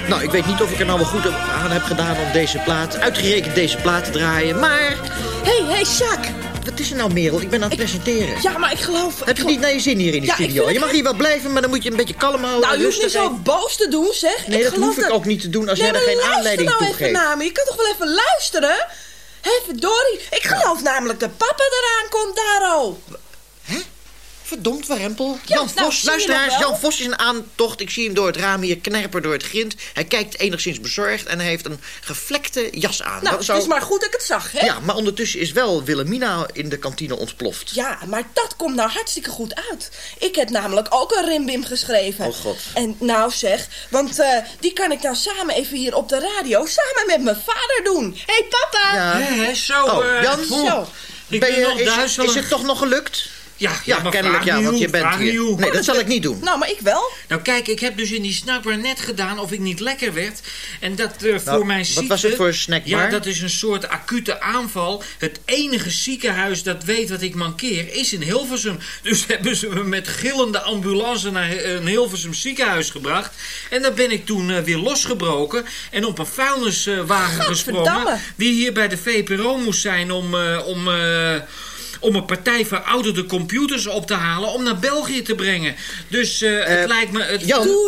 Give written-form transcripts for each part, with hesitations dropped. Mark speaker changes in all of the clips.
Speaker 1: Nou, ik weet niet of ik er nou wel goed aan heb gedaan om uitgerekend deze plaat te draaien, maar...
Speaker 2: Hey, Sjaak.
Speaker 1: Wat is er nou, Merel? Ik ben aan het presenteren.
Speaker 2: Ja, maar ik geloof...
Speaker 1: Heb je niet naar je zin hier in de studio? Je mag hier wel blijven, maar dan moet je een beetje kalm houden.
Speaker 2: Nou, je hoeft niet zo boos te doen, zeg.
Speaker 1: Nee, dat hoef ik ook niet te doen als jij er geen aanleiding toe geeft.
Speaker 2: Naar me. Je kan toch wel even luisteren? Hé, verdorie. Ik geloof namelijk dat papa eraan komt, Daro.
Speaker 1: Hè? Verdomd, Warempel.
Speaker 2: Ja,
Speaker 1: Jan Vos, luisteraars,
Speaker 2: Jan
Speaker 1: Vos is een aantocht. Ik zie hem door het raam hier knerpen door het grind. Hij kijkt enigszins bezorgd en hij heeft een gevlekte jas aan.
Speaker 2: Nou, het is maar goed dat ik het zag, hè?
Speaker 1: Ja, maar ondertussen is wel Wilhelmina in de kantine ontploft.
Speaker 2: Ja, maar dat komt nou hartstikke goed uit. Ik heb namelijk ook een rimbim geschreven.
Speaker 1: Oh god.
Speaker 2: En nou zeg, want die kan ik nou samen even hier op de radio samen met mijn vader doen. Hé, papa!
Speaker 1: Ja.
Speaker 3: Zo,
Speaker 1: Jan,
Speaker 2: zo.
Speaker 3: Ik ben nog duizelig.
Speaker 1: Is het toch nog gelukt?
Speaker 3: Ja, maar
Speaker 1: kennelijk ja, want je bent hier.
Speaker 3: Nieuw.
Speaker 1: Nee, dat zal ik niet doen.
Speaker 2: Nou, maar ik wel.
Speaker 3: Nou kijk, ik heb dus in die snackbar net gedaan of ik niet lekker werd. En dat voor mijn ziekte...
Speaker 1: Wat was het voor een snackbar?
Speaker 3: Ja, dat is een soort acute aanval. Het enige ziekenhuis dat weet wat ik mankeer is in Hilversum. Dus hebben ze me met gillende ambulance naar een Hilversum ziekenhuis gebracht. En daar ben ik toen weer losgebroken. En op een vuilniswagen gesprongen. Die hier bij de VPRO moest zijn om een partij verouderde computers op te halen om naar België te brengen. Dus het lijkt me...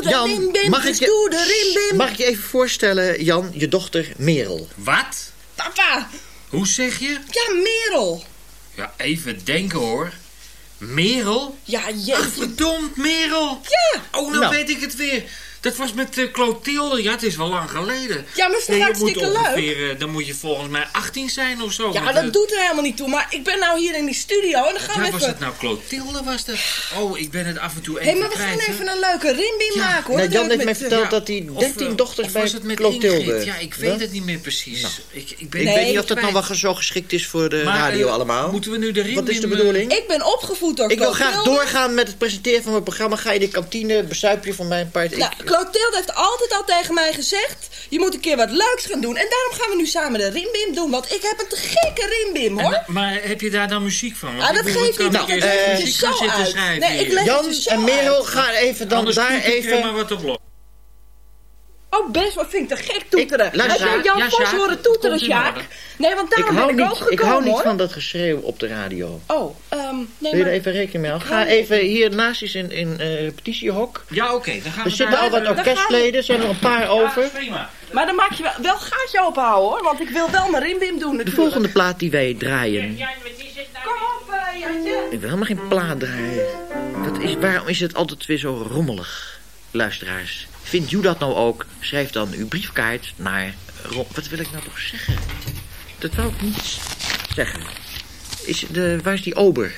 Speaker 1: Mag ik je even voorstellen, Jan, je dochter Merel?
Speaker 3: Wat?
Speaker 2: Papa!
Speaker 3: Hoe zeg je?
Speaker 2: Ja, Merel.
Speaker 3: Ja, even denken hoor. Merel?
Speaker 2: Ja, jeetje.
Speaker 3: Ach, verdomd, Merel.
Speaker 2: Ja.
Speaker 3: Oh, nou weet ik het weer. Dat was met Clotilde. Ja, het is wel lang geleden.
Speaker 2: Ja, maar het is hartstikke leuk.
Speaker 3: Dan moet je volgens mij 18 zijn of zo.
Speaker 2: Ja, dat doet er helemaal niet toe. Maar ik ben nou hier in die studio en dan gaan we even...
Speaker 3: was het nou Clotilde, was dat? Oh, ik ben het af en toe even
Speaker 2: maar we gaan even een leuke rimbim maken, hoor.
Speaker 1: Nou, Jan heeft mij verteld dat hij 13 dochters bij Clotilde...
Speaker 3: Ja, ik weet het niet meer precies.
Speaker 1: Nou, ik
Speaker 3: ik
Speaker 1: weet niet of dat nou wel zo geschikt is voor de radio allemaal.
Speaker 3: Moeten we nu de rimbim...
Speaker 1: Wat is de bedoeling?
Speaker 2: Ik ben opgevoed door Clotilde.
Speaker 1: Ik wil graag doorgaan met het presenteren van mijn programma. Ga je de kantine, bezuip je van mijn part.
Speaker 2: Nou, Clotilde heeft altijd al tegen mij gezegd... je moet een keer wat leuks gaan doen. En daarom gaan we nu samen de rimbim doen. Want ik heb een te gekke rimbim, hoor.
Speaker 3: Maar heb je daar dan muziek van?
Speaker 2: Dat geeft niet.
Speaker 3: Nou,
Speaker 2: het is zo uit. Nee, ik leg
Speaker 1: Jan
Speaker 2: het dus
Speaker 1: en Merel, ga even dan
Speaker 3: anders
Speaker 1: daar even...
Speaker 3: maar wat op los.
Speaker 2: Oh, best, wat vind ik te gek toeteren. Heb jij Jan Vos horen toeteren, Sjaak? Nee, want daarom ben ik ook gekomen,
Speaker 1: Ik hou niet
Speaker 2: hoor.
Speaker 1: van dat geschreeuw op de radio.
Speaker 2: Oh, nee,
Speaker 1: wil je er even rekening mee houden? Ga even hier naast is in repetitiehok.
Speaker 3: Ja, oké. Dan gaan we
Speaker 1: er zitten al wat orkestleden, zijn er een paar over.
Speaker 3: Prima.
Speaker 2: Maar dan maak je wel gaatje openhouden, hoor. Want ik wil wel mijn rimbim doen, natuurlijk.
Speaker 1: De volgende plaat die wij draaien.
Speaker 2: Kom op, Jantje.
Speaker 1: Ik wil helemaal geen plaat draaien. Waarom is het altijd weer zo rommelig, luisteraars? Vindt u dat nou ook? Schrijf dan uw briefkaart naar... Wat wil ik nou toch zeggen? Dat wou ik niet zeggen. Waar is die ober?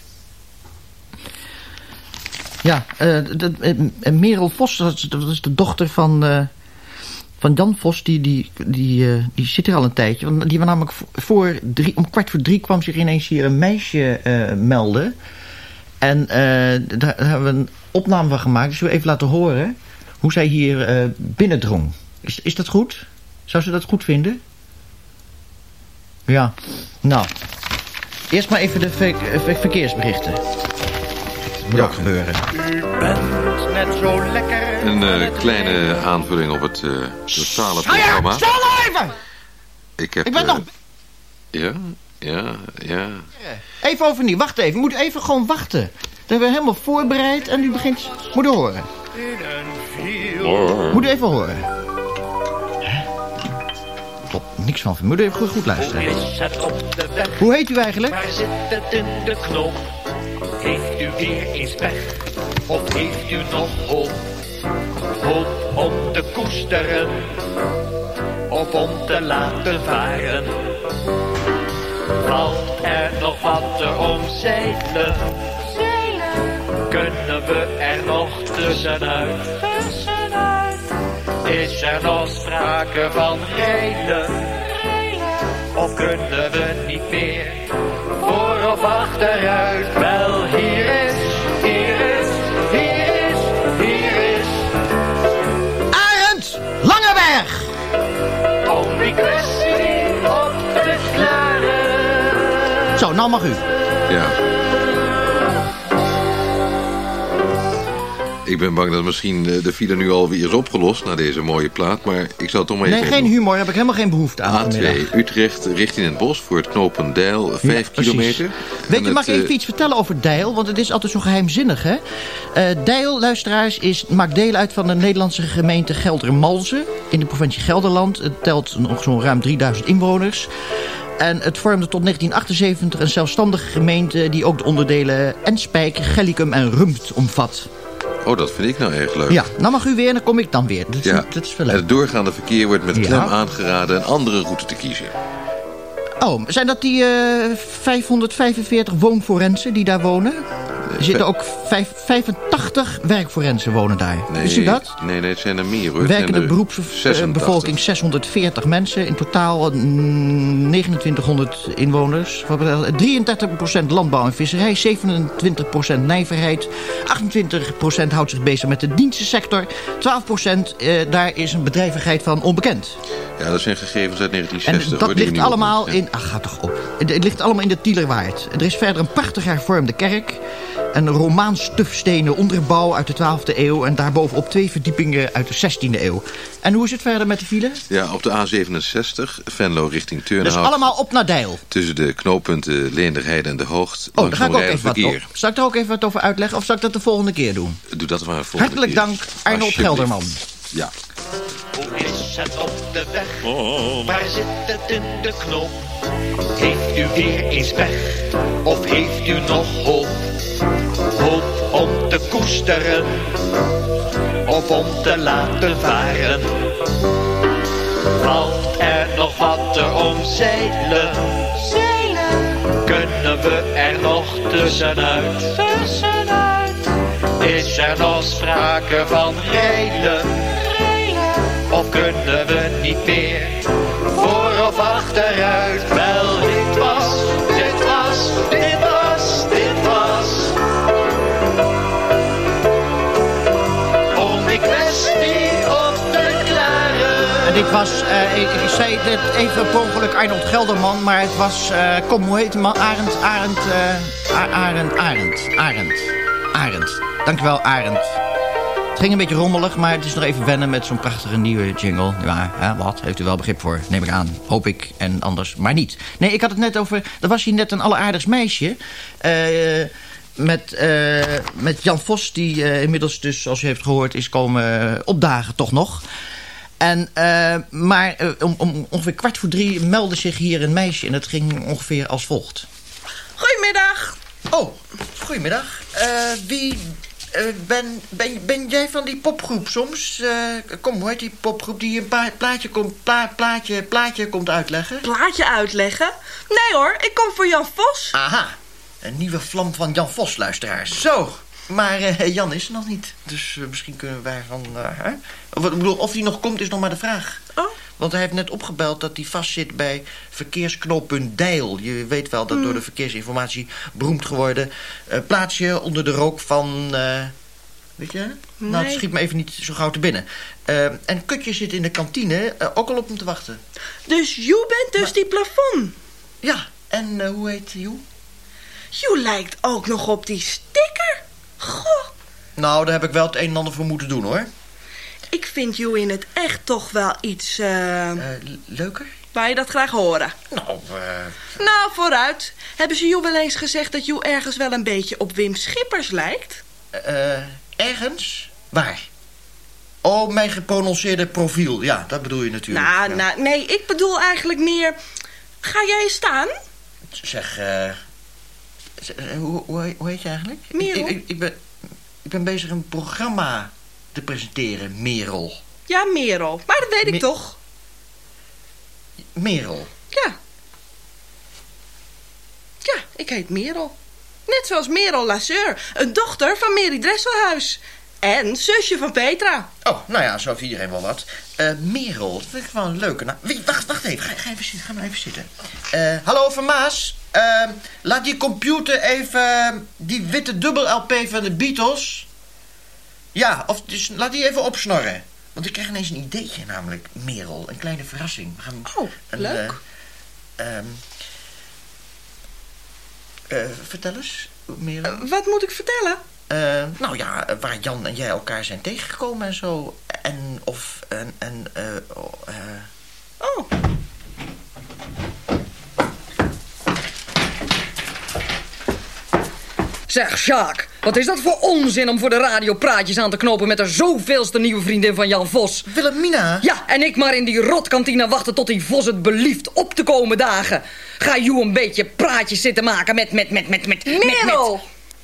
Speaker 1: Ja, Merel Vos, dat is de dochter van Jan Vos. Die zit er al een tijdje. Want die was namelijk om 2:45 kwam zich ineens hier een meisje melden. En daar hebben we een opname van gemaakt. Dus we even laten horen hoe zij hier binnendrong. Is dat goed? Zou ze dat goed vinden? Ja, nou. Eerst maar even de verkeersberichten. Dat moet ook gebeuren. U bent net zo lekker.
Speaker 4: Een kleine aanvulling op het totale programma.
Speaker 1: Stil even!
Speaker 4: Ik
Speaker 1: ben nog...
Speaker 4: Ja.
Speaker 1: Even overnieuw, wacht even. We moeten even gewoon wachten. Dan hebben we helemaal voorbereid en u begint... Moet u horen. Moet u even horen. Klopt, niks van. Moet u even goed luisteren. Hoe heet u eigenlijk?
Speaker 5: Waar zit het in de knop? Heeft u weer eens pech? Of heeft u nog hoop? Hoop om te koesteren? Of om te laten varen? Valt er nog wat te omzeilen? Kunnen we er nog tussenuit? Is er nog sprake van reilen? Of kunnen we niet meer voor of achteruit? Wel, hier is
Speaker 1: Arend Langeberg!
Speaker 5: om die kwestie op te klaren.
Speaker 1: Zo, nou mag u.
Speaker 4: Ja. Ik ben bang dat misschien de file nu alweer is opgelost na deze mooie plaat, maar ik zal toch maar even...
Speaker 1: Nee, geen humor, heb ik helemaal geen behoefte aan.
Speaker 4: A2, Utrecht richting het bos voor het knooppunt Deil, 5 kilometer.
Speaker 1: Weet je, mag ik even iets vertellen over Deil? Want het is altijd zo geheimzinnig, hè? Deil, luisteraars, maakt deel uit van de Nederlandse gemeente Geldermalsen in de provincie Gelderland. Het telt nog zo'n ruim 3000 inwoners. En het vormde tot 1978 een zelfstandige gemeente die ook de onderdelen Enspijk, Gellicum en Rumpt omvat.
Speaker 4: Oh, dat vind ik nou erg leuk.
Speaker 1: Ja, nou mag u weer en dan kom ik dan weer. Dat is wel leuk.
Speaker 4: En het doorgaande verkeer wordt met klem aangeraden een andere route te kiezen.
Speaker 1: Oh, zijn dat die 545 woonforensen die daar wonen? Er zitten ook 85 werkforensen wonen daar.
Speaker 4: Nee,
Speaker 1: wist u dat?
Speaker 4: Nee, het zijn er meer hoor.
Speaker 1: Werkende beroepsbevolking 640 mensen. In totaal 2900 inwoners. 33% landbouw en visserij. 27% nijverheid. 28% houdt zich bezig met de dienstensector. 12% daar is een bedrijvigheid van onbekend.
Speaker 4: Ja, dat zijn gegevens uit 1960.
Speaker 1: En dat ligt allemaal in... Ach, ga toch op. Het ligt allemaal in de Tielerwaard. Er is verder een prachtig hervormde kerk. Een Romaans tufstenen onderbouw uit de 12e eeuw. En daarbovenop 2 verdiepingen uit de 16e eeuw. En hoe is het verder met de file?
Speaker 4: Ja, op de A67, Venlo richting Turnhout.
Speaker 1: Dus allemaal op naar Deil.
Speaker 4: Tussen de knooppunten Leenderheide en De Hoogt.
Speaker 1: Oh, daar ga ik ook even wat over. Zal ik er ook even wat over uitleggen? Of zal ik dat de volgende keer doen?
Speaker 4: Doe dat maar volgende
Speaker 1: Hartelijk
Speaker 4: keer.
Speaker 1: dank, Arnold Gelderman.
Speaker 4: Ja.
Speaker 5: Hoe is het op de weg? Waar zit het in de knop? Heeft u weer eens pech? Of heeft u nog hoop? Hoop om te koesteren of om te laten varen? Valt er nog wat te omzeilen? Kunnen we er nog tussenuit? Is er nog sprake van reilen? Of kunnen we niet meer voor of achteruit? Wel, dit was om die kwestie op te klaren.
Speaker 1: En dit was, ik zei net even per ongeluk Arnold Gelderman, maar het was, hoe heet de man? Arend. Dankjewel, Arend. Het ging een beetje rommelig, maar het is nog even wennen met zo'n prachtige nieuwe jingle. Ja, hè, wat? Heeft u wel begrip voor? Neem ik aan. Hoop ik. En anders maar niet. Nee, ik had het net over... Er was hier net een alleraardigst meisje. Met Jan Vos, die inmiddels dus, zoals u heeft gehoord, is komen opdagen toch nog. En, maar om ongeveer 2:15 meldde zich hier een meisje. En dat ging ongeveer als volgt.
Speaker 2: Goedemiddag.
Speaker 1: Oh, goedemiddag. Ben jij van die popgroep soms? Kom, hoe heet die popgroep die een plaatje komt uitleggen?
Speaker 2: Plaatje uitleggen? Nee hoor, ik kom voor Jan Vos.
Speaker 1: Aha, een nieuwe vlam van Jan Vos, luisteraars. Zo, maar Jan is er nog niet. Dus misschien kunnen wij van... Ik bedoel, of hij nog komt is nog maar de vraag.
Speaker 2: Oh.
Speaker 1: Want hij heeft net opgebeld dat hij vastzit bij verkeersknooppunt Deil. Je weet wel dat door de verkeersinformatie beroemd geworden. Plaatsje onder de rook van... weet je? Nee. Nou, het schiet me even niet zo gauw te binnen. En Kutje zit in de kantine ook al op hem te wachten.
Speaker 2: Dus Joe bent dus die plafond?
Speaker 1: Ja, en hoe heet Joe?
Speaker 2: Joe lijkt ook nog op die sticker. Goh.
Speaker 1: Nou, daar heb ik wel het een en ander voor moeten doen, hoor.
Speaker 2: Ik vind Joe in het echt toch wel iets...
Speaker 1: leuker?
Speaker 2: Wou je dat graag horen? Nou, vooruit. Hebben ze Joe wel eens gezegd dat Joe ergens wel een beetje op Wim Schippers lijkt?
Speaker 1: Ergens? Waar? Oh, mijn geprononceerde profiel. Ja, dat bedoel je natuurlijk.
Speaker 2: Nou, nee, ik bedoel eigenlijk meer... Ga jij eens staan?
Speaker 1: Zeg, hoe heet je eigenlijk?
Speaker 2: Merel.
Speaker 1: Ik ben bezig een programma te presenteren, Merel.
Speaker 2: Ja, Merel. Maar dat weet ik toch?
Speaker 1: Merel?
Speaker 2: Ja. Ja, ik heet Merel. Net zoals Merel Lasseur, een dochter van Mary Dresselhuis. En zusje van Petra.
Speaker 1: Oh, nou ja, zo heeft iedereen wel wat. Merel, dat vind ik wel een leuke naam. Wacht even, ga even zitten, ga maar even zitten. Hallo, Van Maas. Laat die computer even die witte dubbel-LP van de Beatles... Ja, of dus laat die even opsnorren. Want ik krijg ineens een ideetje, namelijk Merel. Een kleine verrassing. We gaan
Speaker 2: leuk.
Speaker 1: Vertel eens, Merel.
Speaker 2: Wat moet ik vertellen?
Speaker 1: waar Jan en jij elkaar zijn tegengekomen en zo.
Speaker 2: Oh.
Speaker 6: Zeg, Sjaak, wat is dat voor onzin om voor de radio praatjes aan te knopen met de zoveelste nieuwe vriendin van Jan Vos?
Speaker 1: Wilhelmina?
Speaker 6: Ja, en ik maar in die rotkantine wachten tot die Vos het belieft op te komen dagen. Ga jou een beetje praatjes zitten maken met
Speaker 2: Merel!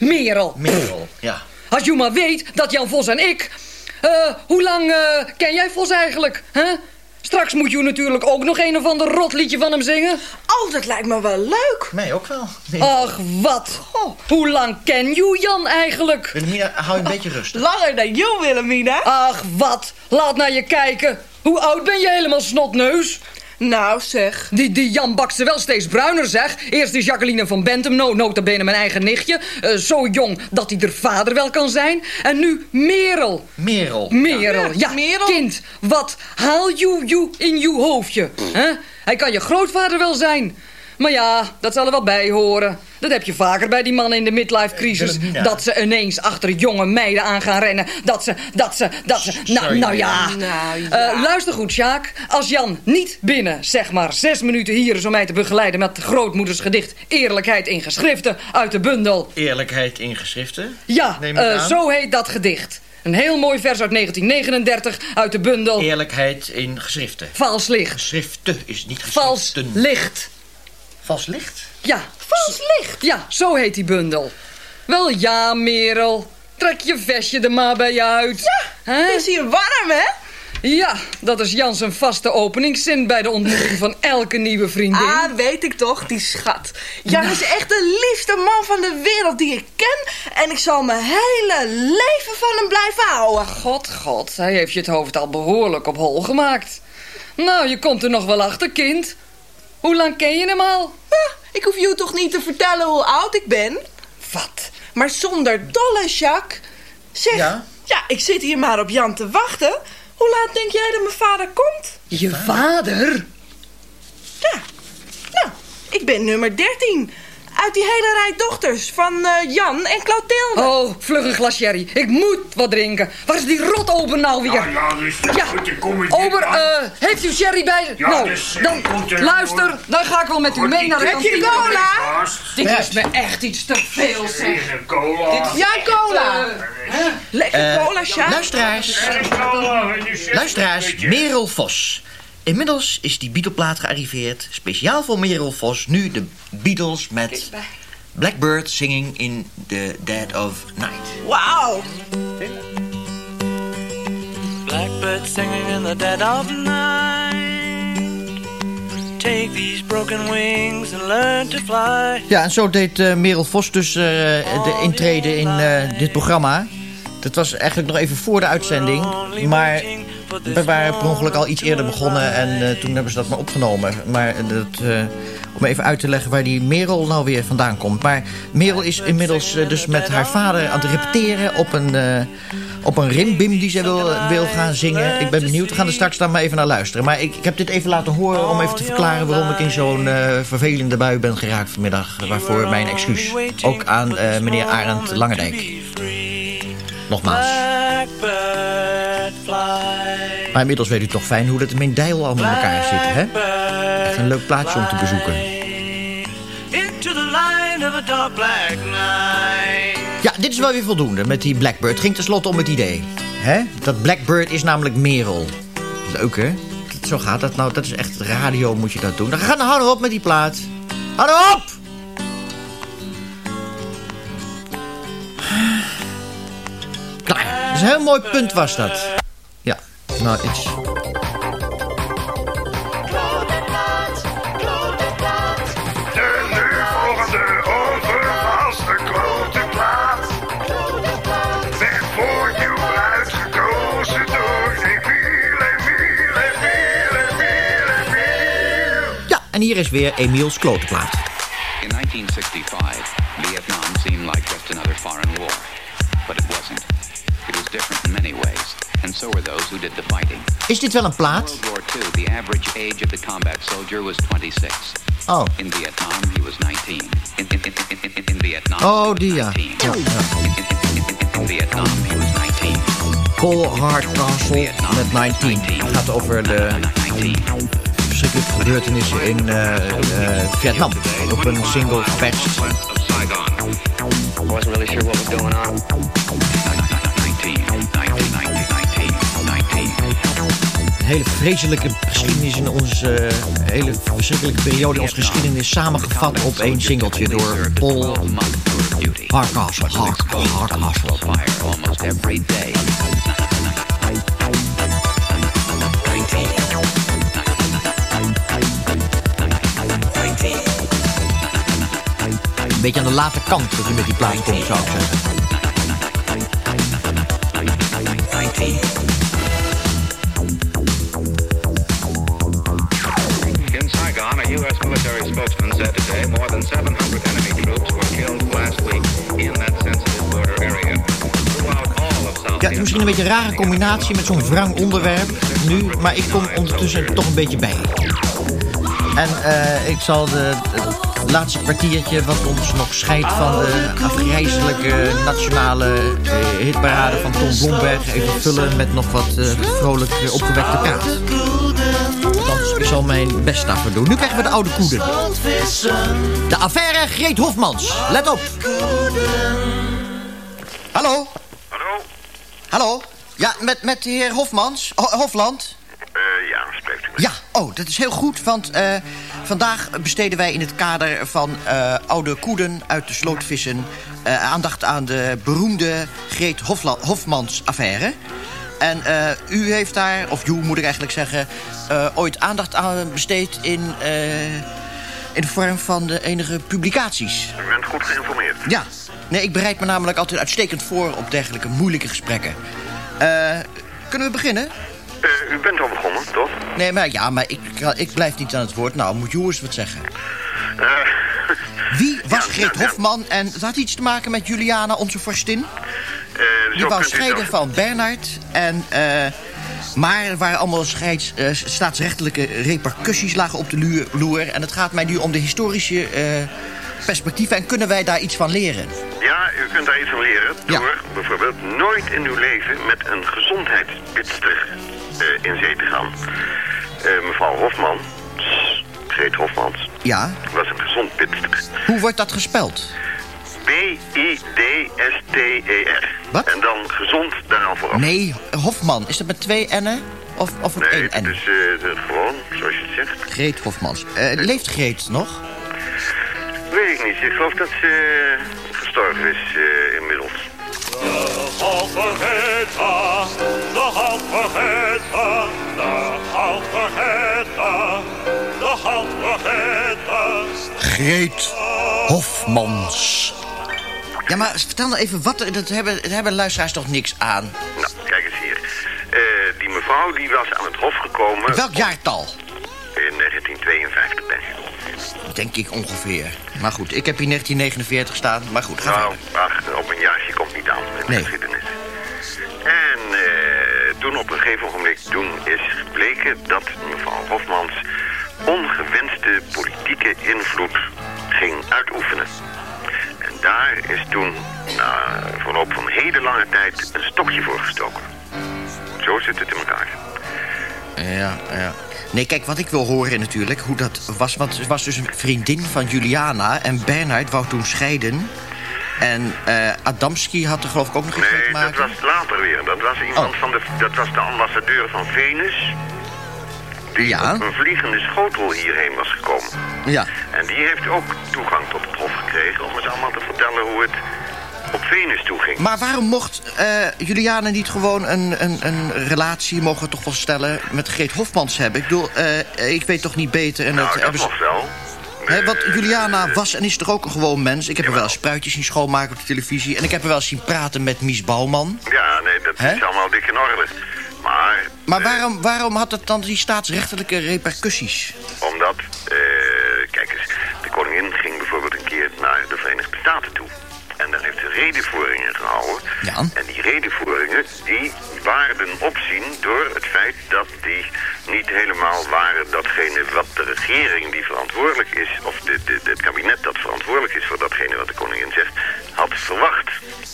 Speaker 6: Merel,
Speaker 1: ja.
Speaker 6: Als je maar weet dat Jan Vos en ik... hoe lang ken jij Vos eigenlijk, hè? Straks moet je natuurlijk ook nog een of ander rotliedje van hem zingen.
Speaker 2: Oh, dat lijkt me wel leuk.
Speaker 1: Mij ook wel. Nee.
Speaker 6: Ach, wat? Hoe lang ken je Jan eigenlijk?
Speaker 1: Wilhelmina, hou je een beetje rustig.
Speaker 2: Langer dan jou, Wilhelmina.
Speaker 6: Ach, wat? Laat naar je kijken. Hoe oud ben je helemaal, snotneus?
Speaker 2: Nou, zeg.
Speaker 6: Die Jan bakt ze wel steeds bruiner, zeg. Eerst is Jacqueline van Bentum, nota bene mijn eigen nichtje. Zo jong dat hij er vader wel kan zijn. En nu Merel.
Speaker 1: Merel,
Speaker 6: ja.
Speaker 2: Merel.
Speaker 6: Kind, wat haal you in je hoofdje? Hè? Hij kan je grootvader wel zijn. Maar ja, dat zal er wel bij horen. Dat heb je vaker bij die mannen in de midlife-crisis. Dat ze ineens achter jonge meiden aan gaan rennen. Dat ze... Nou ja. Luister goed, Sjaak. Als Jan niet binnen, zeg maar, 6 minuten hier is om mij te begeleiden met grootmoeders gedicht Eerlijkheid in geschriften uit de bundel.
Speaker 1: Eerlijkheid in geschriften?
Speaker 6: Ja, zo heet dat gedicht. Een heel mooi vers uit 1939 uit de bundel...
Speaker 1: Eerlijkheid in geschriften.
Speaker 6: Vals licht.
Speaker 1: Geschriften is niet geschriften.
Speaker 6: Vals licht.
Speaker 1: Vals licht?
Speaker 6: Ja. Vals licht? Ja, zo heet die bundel. Wel ja, Merel. Trek je vestje er maar bij je uit.
Speaker 2: Ja, het is hier warm, hè?
Speaker 6: Ja, dat is Jan zijn vaste openingszin bij de ontmoeting van elke nieuwe vriendin.
Speaker 2: Ah, weet ik toch, die schat. Jan is echt de liefste man van de wereld die ik ken. En ik zal mijn hele leven van hem blijven houden.
Speaker 6: God, hij heeft je het hoofd al behoorlijk op hol gemaakt. Nou, je komt er nog wel achter, kind. Hoe lang ken je hem al?
Speaker 2: Ja, ik hoef je toch niet te vertellen hoe oud ik ben?
Speaker 6: Wat?
Speaker 2: Maar zonder dolle, Jacques. Zeg, ja, ik zit hier maar op Jan te wachten. Hoe laat denk jij dat mijn vader komt?
Speaker 6: Je vader?
Speaker 2: Ja, nou, ik ben nummer 13. Uit die hele rij dochters van Jan en Clotilde.
Speaker 6: Oh, vlug een glas sherry. Ik moet wat drinken. Waar is die rotober nou weer?
Speaker 7: Ja,
Speaker 6: Ober, heeft u sherry bij?
Speaker 7: Ja,
Speaker 6: nou,
Speaker 7: dus,
Speaker 6: dan luister, dan ga ik wel met u mee naar de
Speaker 2: kantine. Heb je cola?
Speaker 6: Dit is me echt iets te veel, zeg.
Speaker 2: Ja, cola. Lekker cola, Sjaak.
Speaker 1: Luisteraars, Merel Vos. Inmiddels is die Beatle-plaat gearriveerd. Speciaal voor Merel Vos. Nu de Beatles met Blackbird singing in the Dead of Night.
Speaker 2: Wauw.
Speaker 8: Blackbird singing in the dead of night. Take these broken wings and learn to fly.
Speaker 1: Ja, en zo deed Merel Vos dus de intrede in dit programma. Dat was eigenlijk nog even voor de uitzending. Maar we waren per ongeluk al iets eerder begonnen en toen hebben ze dat maar opgenomen. Maar om even uit te leggen waar die Merel nou weer vandaan komt. Maar Merel is inmiddels dus met haar vader aan het repeteren op een rimbim die ze wil gaan zingen. Ik ben benieuwd, we gaan er straks dan maar even naar luisteren. Maar ik heb dit even laten horen om even te verklaren waarom ik in zo'n vervelende bui ben geraakt vanmiddag. Waarvoor mijn excuus. Ook aan meneer Arend Langendijk. Nogmaals. Maar inmiddels weet u toch fijn hoe dat in mijn dijl al met elkaar zit, hè? Echt een leuk plaatsje om te bezoeken. Ja, dit is wel weer voldoende met die Blackbird. Het ging tenslotte om het idee. Hè? Dat Blackbird is namelijk Merel. Leuk, hè? Zo gaat dat nou. Dat is echt radio, moet je dat doen. Dan hou nou op met die plaat. Hou nou op! Klaar. Dat is een heel mooi punt was dat. Ja, nou iets.
Speaker 7: De nu volgende onvervalste klote plaat werd voor jou uitgekozen door Emiel.
Speaker 1: Ja, en hier is weer Emiels klotenplaat.
Speaker 9: In 1965, Vietnam seemed like just another foreign war. But it wasn't. It was different in many ways, and so were those who did the fighting.
Speaker 1: Is dit wel een plaat?
Speaker 9: In World War II, the average age of the combat soldier was 26.
Speaker 1: Oh.
Speaker 9: In Vietnam, he was 19. In Vietnam,
Speaker 1: oh, die ja.
Speaker 9: 19. In Vietnam, he was 19.
Speaker 1: Paul Hardcastle met 19. Het gaat over de verschrikkelijke gebeurtenissen in Vietnam. Op een single fest.
Speaker 10: I wasn't really sure what was going on.
Speaker 9: 19.
Speaker 1: Een hele vreselijke geschiedenis in onze hele verschrikkelijke periode in onze geschiedenis samengevat op één singeltje door Paul Hardcastle.
Speaker 9: Almost every day.
Speaker 1: Een beetje aan de late kant dat hij met die plaat komt, zou ik zeggen.
Speaker 9: In Saigon, a U.S. military spokesman said today more than 700 enemy troops were killed last week in that sensitive border area. Throughout all of South
Speaker 1: Ja, het is misschien een beetje een rare combinatie met zo'n wrang onderwerp nu, maar ik kom ondertussen toch een beetje bij. En ik zal het laatste kwartiertje wat ons nog scheidt van de afgrijzelijke nationale hitparade van Tom Blomberg even vullen met nog wat vrolijk opgewekte kaart. Want ik zal mijn best daarvoor doen. Nu krijgen we de oude koeden. De affaire Greet Hofmans. Let op. Hallo?
Speaker 7: Hallo?
Speaker 1: Hallo? Ja, met de heer Hofmans. Hofland.
Speaker 7: Ja, spreekt u.
Speaker 1: Ja, oh, dat is heel goed, want vandaag besteden wij in het kader van oude koeden uit de slootvissen aandacht aan de beroemde Greet Hofmans affaire. En u heeft daar, of u moet ik eigenlijk zeggen, ooit aandacht aan besteed in de vorm van de enige publicaties.
Speaker 7: U bent goed geïnformeerd.
Speaker 1: Ja, nee, ik bereid me namelijk altijd uitstekend voor op dergelijke moeilijke gesprekken. Kunnen we beginnen?
Speaker 7: U bent al begonnen, toch?
Speaker 1: Nee, maar ik blijf niet aan het woord. Nou, moet je eens wat zeggen. Wie was Greet Hofman en dat had iets te maken met Juliana, onze vorstin? Die wou scheiden van Bernhard en... maar er waren allemaal staatsrechtelijke repercussies lagen op de loer. En het gaat mij nu om de historische perspectieven. En kunnen wij daar iets van leren?
Speaker 7: Ja, u kunt daar iets van leren door bijvoorbeeld nooit in uw leven met een gezondheidspitster in zee te gaan. Mevrouw Hofman, Greet Hofmans, was een gezond pitster.
Speaker 1: Hoe wordt dat gespeld?
Speaker 7: P-I-D-S-T-E-R.
Speaker 1: Wat?
Speaker 7: En dan gezond daaraan vooraf.
Speaker 1: Nee, Hofman. Is dat met 2 N'en? Of met 1 N?
Speaker 7: Nee, het is gewoon, zoals je het zegt.
Speaker 1: Greet Hofmans. Leeft Greet nog?
Speaker 7: Weet ik niet. Ik geloof dat ze gestorven is inmiddels.
Speaker 5: De halvergeta, de halvergeta, de halvergeta, de halvergeta.
Speaker 1: Greet Hofmans. Ja, maar vertel nou even wat... Dat hebben luisteraars toch niks aan?
Speaker 7: Nou, kijk eens hier. Die mevrouw die was aan het hof gekomen...
Speaker 1: Welk jaartal?
Speaker 7: In 1952 ben je.
Speaker 1: Denk ik ongeveer. Maar goed, ik heb hier 1949 staan. Maar goed, ga
Speaker 7: nou,
Speaker 1: verder.
Speaker 7: op een jaartje komt niet aan in de geschiedenis. En toen op een gegeven ogenblik is gebleken dat mevrouw Hofmans ongewenste politieke invloed ging uitoefenen. En daar is toen, na verloop van hele lange tijd, een stokje voor gestoken. Zo zit het in elkaar.
Speaker 1: Ja. Nee, kijk, wat ik wil horen natuurlijk, hoe dat was. Want ze was dus een vriendin van Juliana en Bernhard wou toen scheiden. En Adamski had er geloof ik ook nog iets mee te maken.
Speaker 7: Nee, dat was later weer. Dat was iemand dat was de ambassadeur van Venus. Die op een vliegende schotel hierheen was gekomen.
Speaker 1: Ja.
Speaker 7: En die heeft ook toegang tot het hof gekregen om eens allemaal te vertellen hoe het op Venus toe ging.
Speaker 1: Maar waarom mocht Juliana niet gewoon een relatie, mogen we toch wel stellen, met Greet Hofmans hebben? Ik bedoel, ik weet toch niet beter. En
Speaker 7: dat mocht wel.
Speaker 1: Want Juliana was en is toch ook een gewoon mens? Ik heb er wel spruitjes zien schoonmaken op de televisie. En ik heb er wel zien praten met Mies Bouwman.
Speaker 7: Ja, nee, dat is allemaal dik in orde.
Speaker 1: Maar waarom had het dan die staatsrechtelijke repercussies?
Speaker 7: Omdat, kijk eens, de koningin ging bijvoorbeeld een keer naar de Verenigde Staten toe. En daar heeft ze redevoeringen gehouden.
Speaker 1: Ja.
Speaker 7: En die redevoeringen, die waarden opzien door het feit dat die niet helemaal waren datgene wat de regering die verantwoordelijk is, of het kabinet dat verantwoordelijk is voor datgene wat de koningin zegt, had verwacht.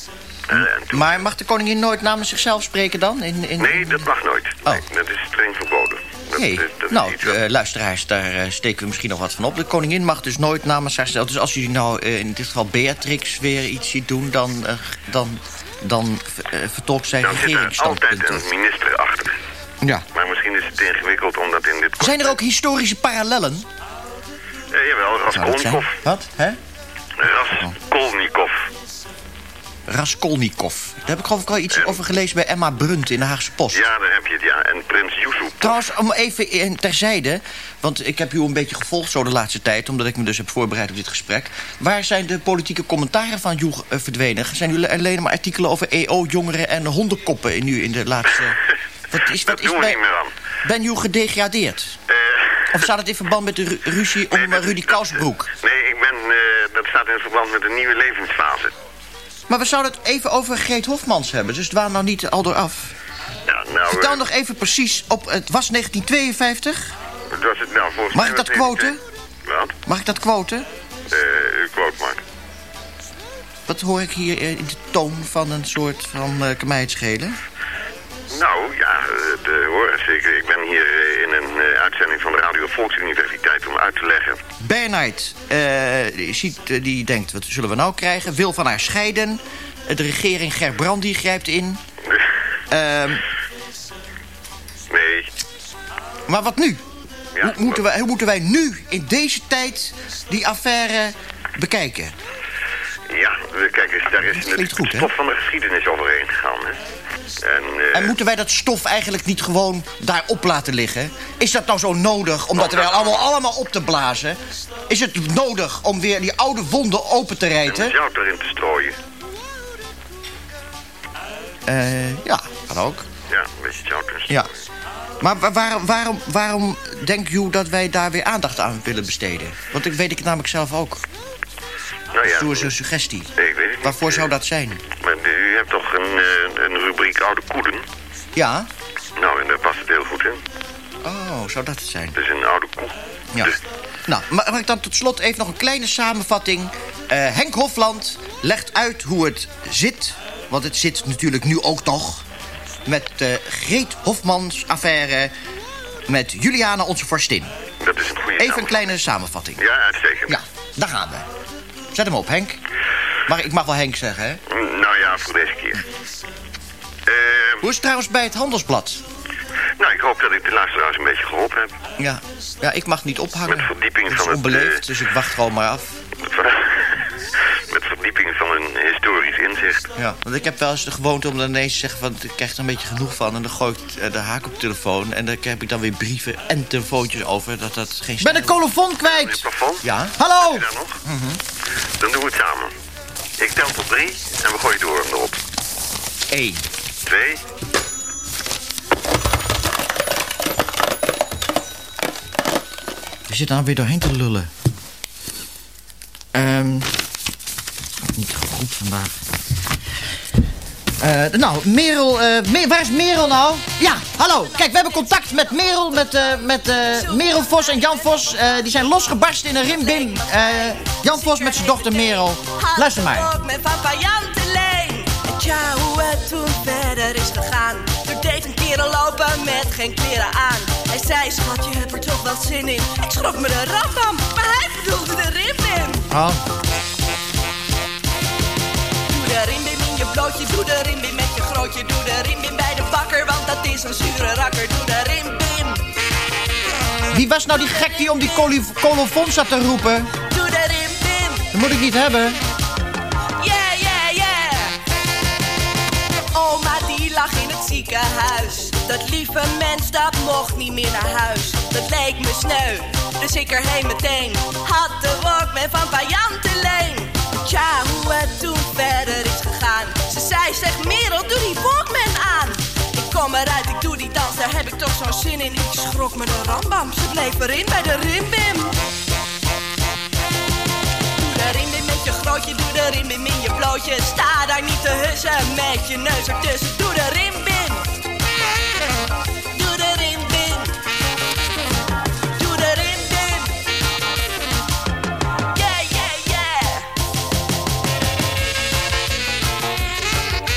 Speaker 1: Maar mag de koningin nooit namens zichzelf spreken dan?
Speaker 7: Nee, dat mag nooit.
Speaker 1: Oh.
Speaker 7: Nee, dat is streng verboden.
Speaker 1: Luisteraars, daar steken we misschien nog wat van op. De koningin mag dus nooit namens haarzelf. Dus als jullie nou in dit geval Beatrix weer iets ziet doen, dan vertolkt zij regeringsstandpunten.
Speaker 7: Er zit altijd een minister achter.
Speaker 1: Ja.
Speaker 7: Maar misschien is het ingewikkeld omdat in dit...
Speaker 1: Zijn er ook historische parallellen?
Speaker 7: Jawel, Raskolnikov.
Speaker 1: Wat? Hè?
Speaker 7: Raskolnikov.
Speaker 1: Raskolnikov. Daar heb ik geloof ik wel iets over gelezen bij Emma Brunt in de Haagse Post.
Speaker 7: Ja, daar heb je het, ja. En prins Yusuf.
Speaker 1: Trouwens, om even terzijde, want ik heb u een beetje gevolgd zo de laatste tijd, omdat ik me dus heb voorbereid op dit gesprek. Waar zijn de politieke commentaren van Joeg verdwenen? Zijn jullie alleen maar artikelen over EO, jongeren en hondenkoppen nu in de laatste... Wat is
Speaker 7: niet meer aan.
Speaker 1: Ben je gedegradeerd? Of staat het in verband met de ruzie om Rudy Kousbroek?
Speaker 7: Nee, dat staat in verband met een nieuwe levensfase.
Speaker 1: Maar we zouden het even over Greet Hofmans hebben, dus dwaal nou niet al door af.
Speaker 7: Ja, nou...
Speaker 1: Vertel nog even precies, het was 1952?
Speaker 7: Dat was het, nou, volgens
Speaker 1: Mag ik dat quoten?
Speaker 7: Wat?
Speaker 1: Mag ik dat quoten?
Speaker 7: Quote maar.
Speaker 1: Wat hoor ik hier in de toon van een soort van kamijtschelen?
Speaker 7: Nou, ja, hoor, zeker. Ik ben hier in een uitzending van de Radio Volksuniversiteit om uit te leggen.
Speaker 1: Bernhard die denkt, wat zullen we nou krijgen? Wil van haar scheiden. De regering Gerbrandy grijpt in.
Speaker 7: Nee.
Speaker 1: Maar wat nu?
Speaker 7: Ja,
Speaker 1: hoe moeten wij nu, in deze tijd, die affaire bekijken?
Speaker 7: Ja, kijk eens, daar is het stof van de geschiedenis overheen gegaan, hè. En
Speaker 1: moeten wij dat stof eigenlijk niet gewoon daarop laten liggen? Is dat nou zo nodig om dat allemaal op te blazen? Is het nodig om weer die oude wonden open te rijten?
Speaker 7: En zout erin te strooien.
Speaker 1: Ja, kan ook.
Speaker 7: Ja, een beetje zout erin strooien.
Speaker 1: Ja. Maar waarom denkt u dat wij daar weer aandacht aan willen besteden? Want ik weet het namelijk zelf ook.
Speaker 7: Nou ja,
Speaker 1: doe eens een suggestie.
Speaker 7: Ik weet het niet.
Speaker 1: Waarvoor zou dat zijn?
Speaker 7: Maar u hebt toch een rubriek oude koeden?
Speaker 1: Ja.
Speaker 7: Nou, en daar past het heel goed in.
Speaker 1: Oh, zou dat het zijn?
Speaker 7: Het is een oude koe.
Speaker 1: Ja. Dus... Nou, mag ik dan tot slot even nog een kleine samenvatting. Henk Hofland legt uit hoe het zit. Want het zit natuurlijk nu ook nog met de Greet Hofmans affaire met Juliana, onze vorstin.
Speaker 7: Dat is een goede
Speaker 1: Even een kleine samenvatting.
Speaker 7: Ja, uitstekend.
Speaker 1: Ja, daar gaan we. Zet hem op, Henk. Maar ik mag wel Henk zeggen, hè?
Speaker 7: Nou ja, voor deze keer.
Speaker 1: Hoe is het trouwens bij het Handelsblad?
Speaker 7: Nou, ik hoop dat ik de luisteraars een beetje geholpen heb.
Speaker 1: Ja, ik mag niet ophangen.
Speaker 7: Met verdieping
Speaker 1: het is onbeleefd, dus ik wacht gewoon maar af. Met verdieping van een historisch inzicht. Ja, want ik heb wel eens de gewoonte om dan ineens te zeggen van... ik krijg er een beetje genoeg van en dan gooi ik de haak op de telefoon... en daar heb ik dan weer brieven en telefoontjes over dat geen... Ik ben de colofon kwijt!
Speaker 7: Het plafond?
Speaker 1: Ja. Hallo!
Speaker 7: Heb je daar nog? Dan doen we het samen. Ik tel tot 3 en we gooien door erop.
Speaker 1: 1.
Speaker 7: 2.
Speaker 1: We zitten nou weer doorheen te lullen. Niet goed vandaag. Nou, Merel... waar is Merel nou? Ja, hallo. Kijk, we hebben contact met Merel, met Merel Vos en Jan Vos. Die zijn losgebarsten in een rimbim. Jan Vos met zijn dochter Merel. Luister maar.
Speaker 11: Met papa Jan te leen. En tja, hoe het toen verder is gegaan. Er deed een kerel lopen met geen kleren aan. Hij zei, schat, je hebt er toch wel zin in. Ik schrok me de rafam, maar hij bedoelde de rimbim.
Speaker 1: Oh.
Speaker 11: Doe de rimbim in je blootje, doe de rimbim met je grootje. Doe de rimbim bij de bakker, want dat is een zure rakker. Doe de rimbim.
Speaker 1: Wie was nou die gek die om die colofon zat te roepen?
Speaker 11: Doe de rimbim.
Speaker 1: Dat moet ik niet hebben.
Speaker 11: Yeah, yeah, yeah. Oma die lag in het ziekenhuis. Dat lieve mens, dat mocht niet meer naar huis. Dat leek me sneu, dus ik erheen meteen. Had de Walkman van pa Jan te leen. Tja, hoe het toen verder is gegaan. Ze zei, zeg Merel, doe die Walkman aan. Ik kom eruit, ik doe die dans, daar heb ik toch zo'n zin in. Ik schrok me de rambam, ze bleef erin bij de rimbim. Doe de rimbim met je grootje, doe de rimbim in je blootje. Sta daar niet te hussen met je neus ertussen. Doe de rimbim. Doe de rimbim. Doe de rimbim. Yeah, yeah, yeah.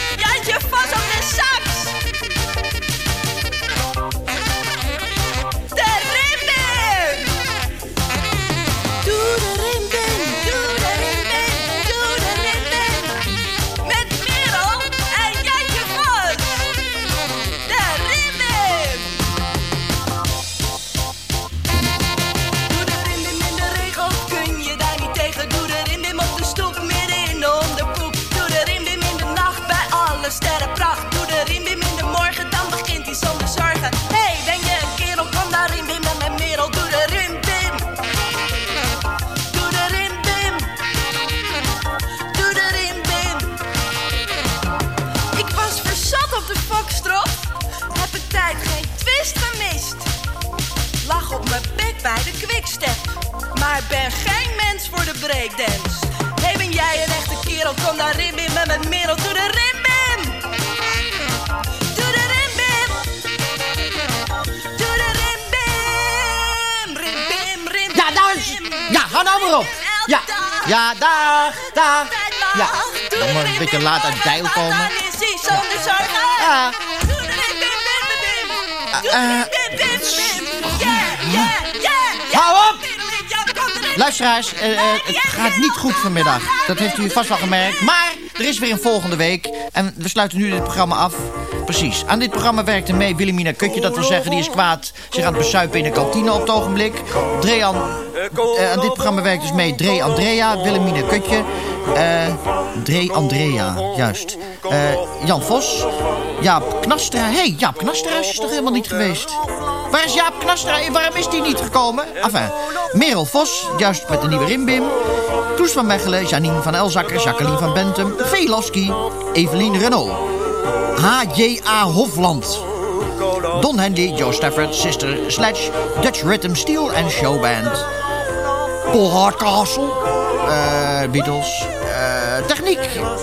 Speaker 11: bij de Quickstep. Maar ben geen mens voor de breakdance. Hey, ben jij een echte kerel? Kom naar Rimbim met mijn merel. Doe de Rimbim! Doe de Rimbim! Doe de Rimbim! Rimbim, Rimbim.
Speaker 1: Ja, daar is... Ja, ga nou maar op. Ja, ja, daar. Ja, dan maar een beetje laat uit Deil komen. Ja. Hou op! Luisteraars, het gaat niet goed vanmiddag. Dat heeft u vast wel gemerkt. Maar er is weer een volgende week. En we sluiten nu dit programma af. Precies. Aan dit programma werkte mee Wilhelmina Kutje. Dat wil zeggen, die is kwaad zich aan het besuipen in de kantine op het ogenblik. Aan dit programma werkt dus mee Dre Andrea, Wilhelmina Kutje. Dre Andrea, juist. Jan Vos. Jaap Knastra. Hé, Jaap Knastra is toch helemaal niet geweest? Waar is Jaap Knastra en waarom is die niet gekomen? Enfin, Merel Vos, juist met de nieuwe Rimbim. Toes van Mechelen, Janine van Elzakker, Jacqueline van Bentum, Veloski, Evelien Renault. H.J.A. Hofland. Don Handy, Joe Stafford, Sister Sledge, Dutch Rhythm Steel en Showband. Paul Hardcastle, Beatles, techniek.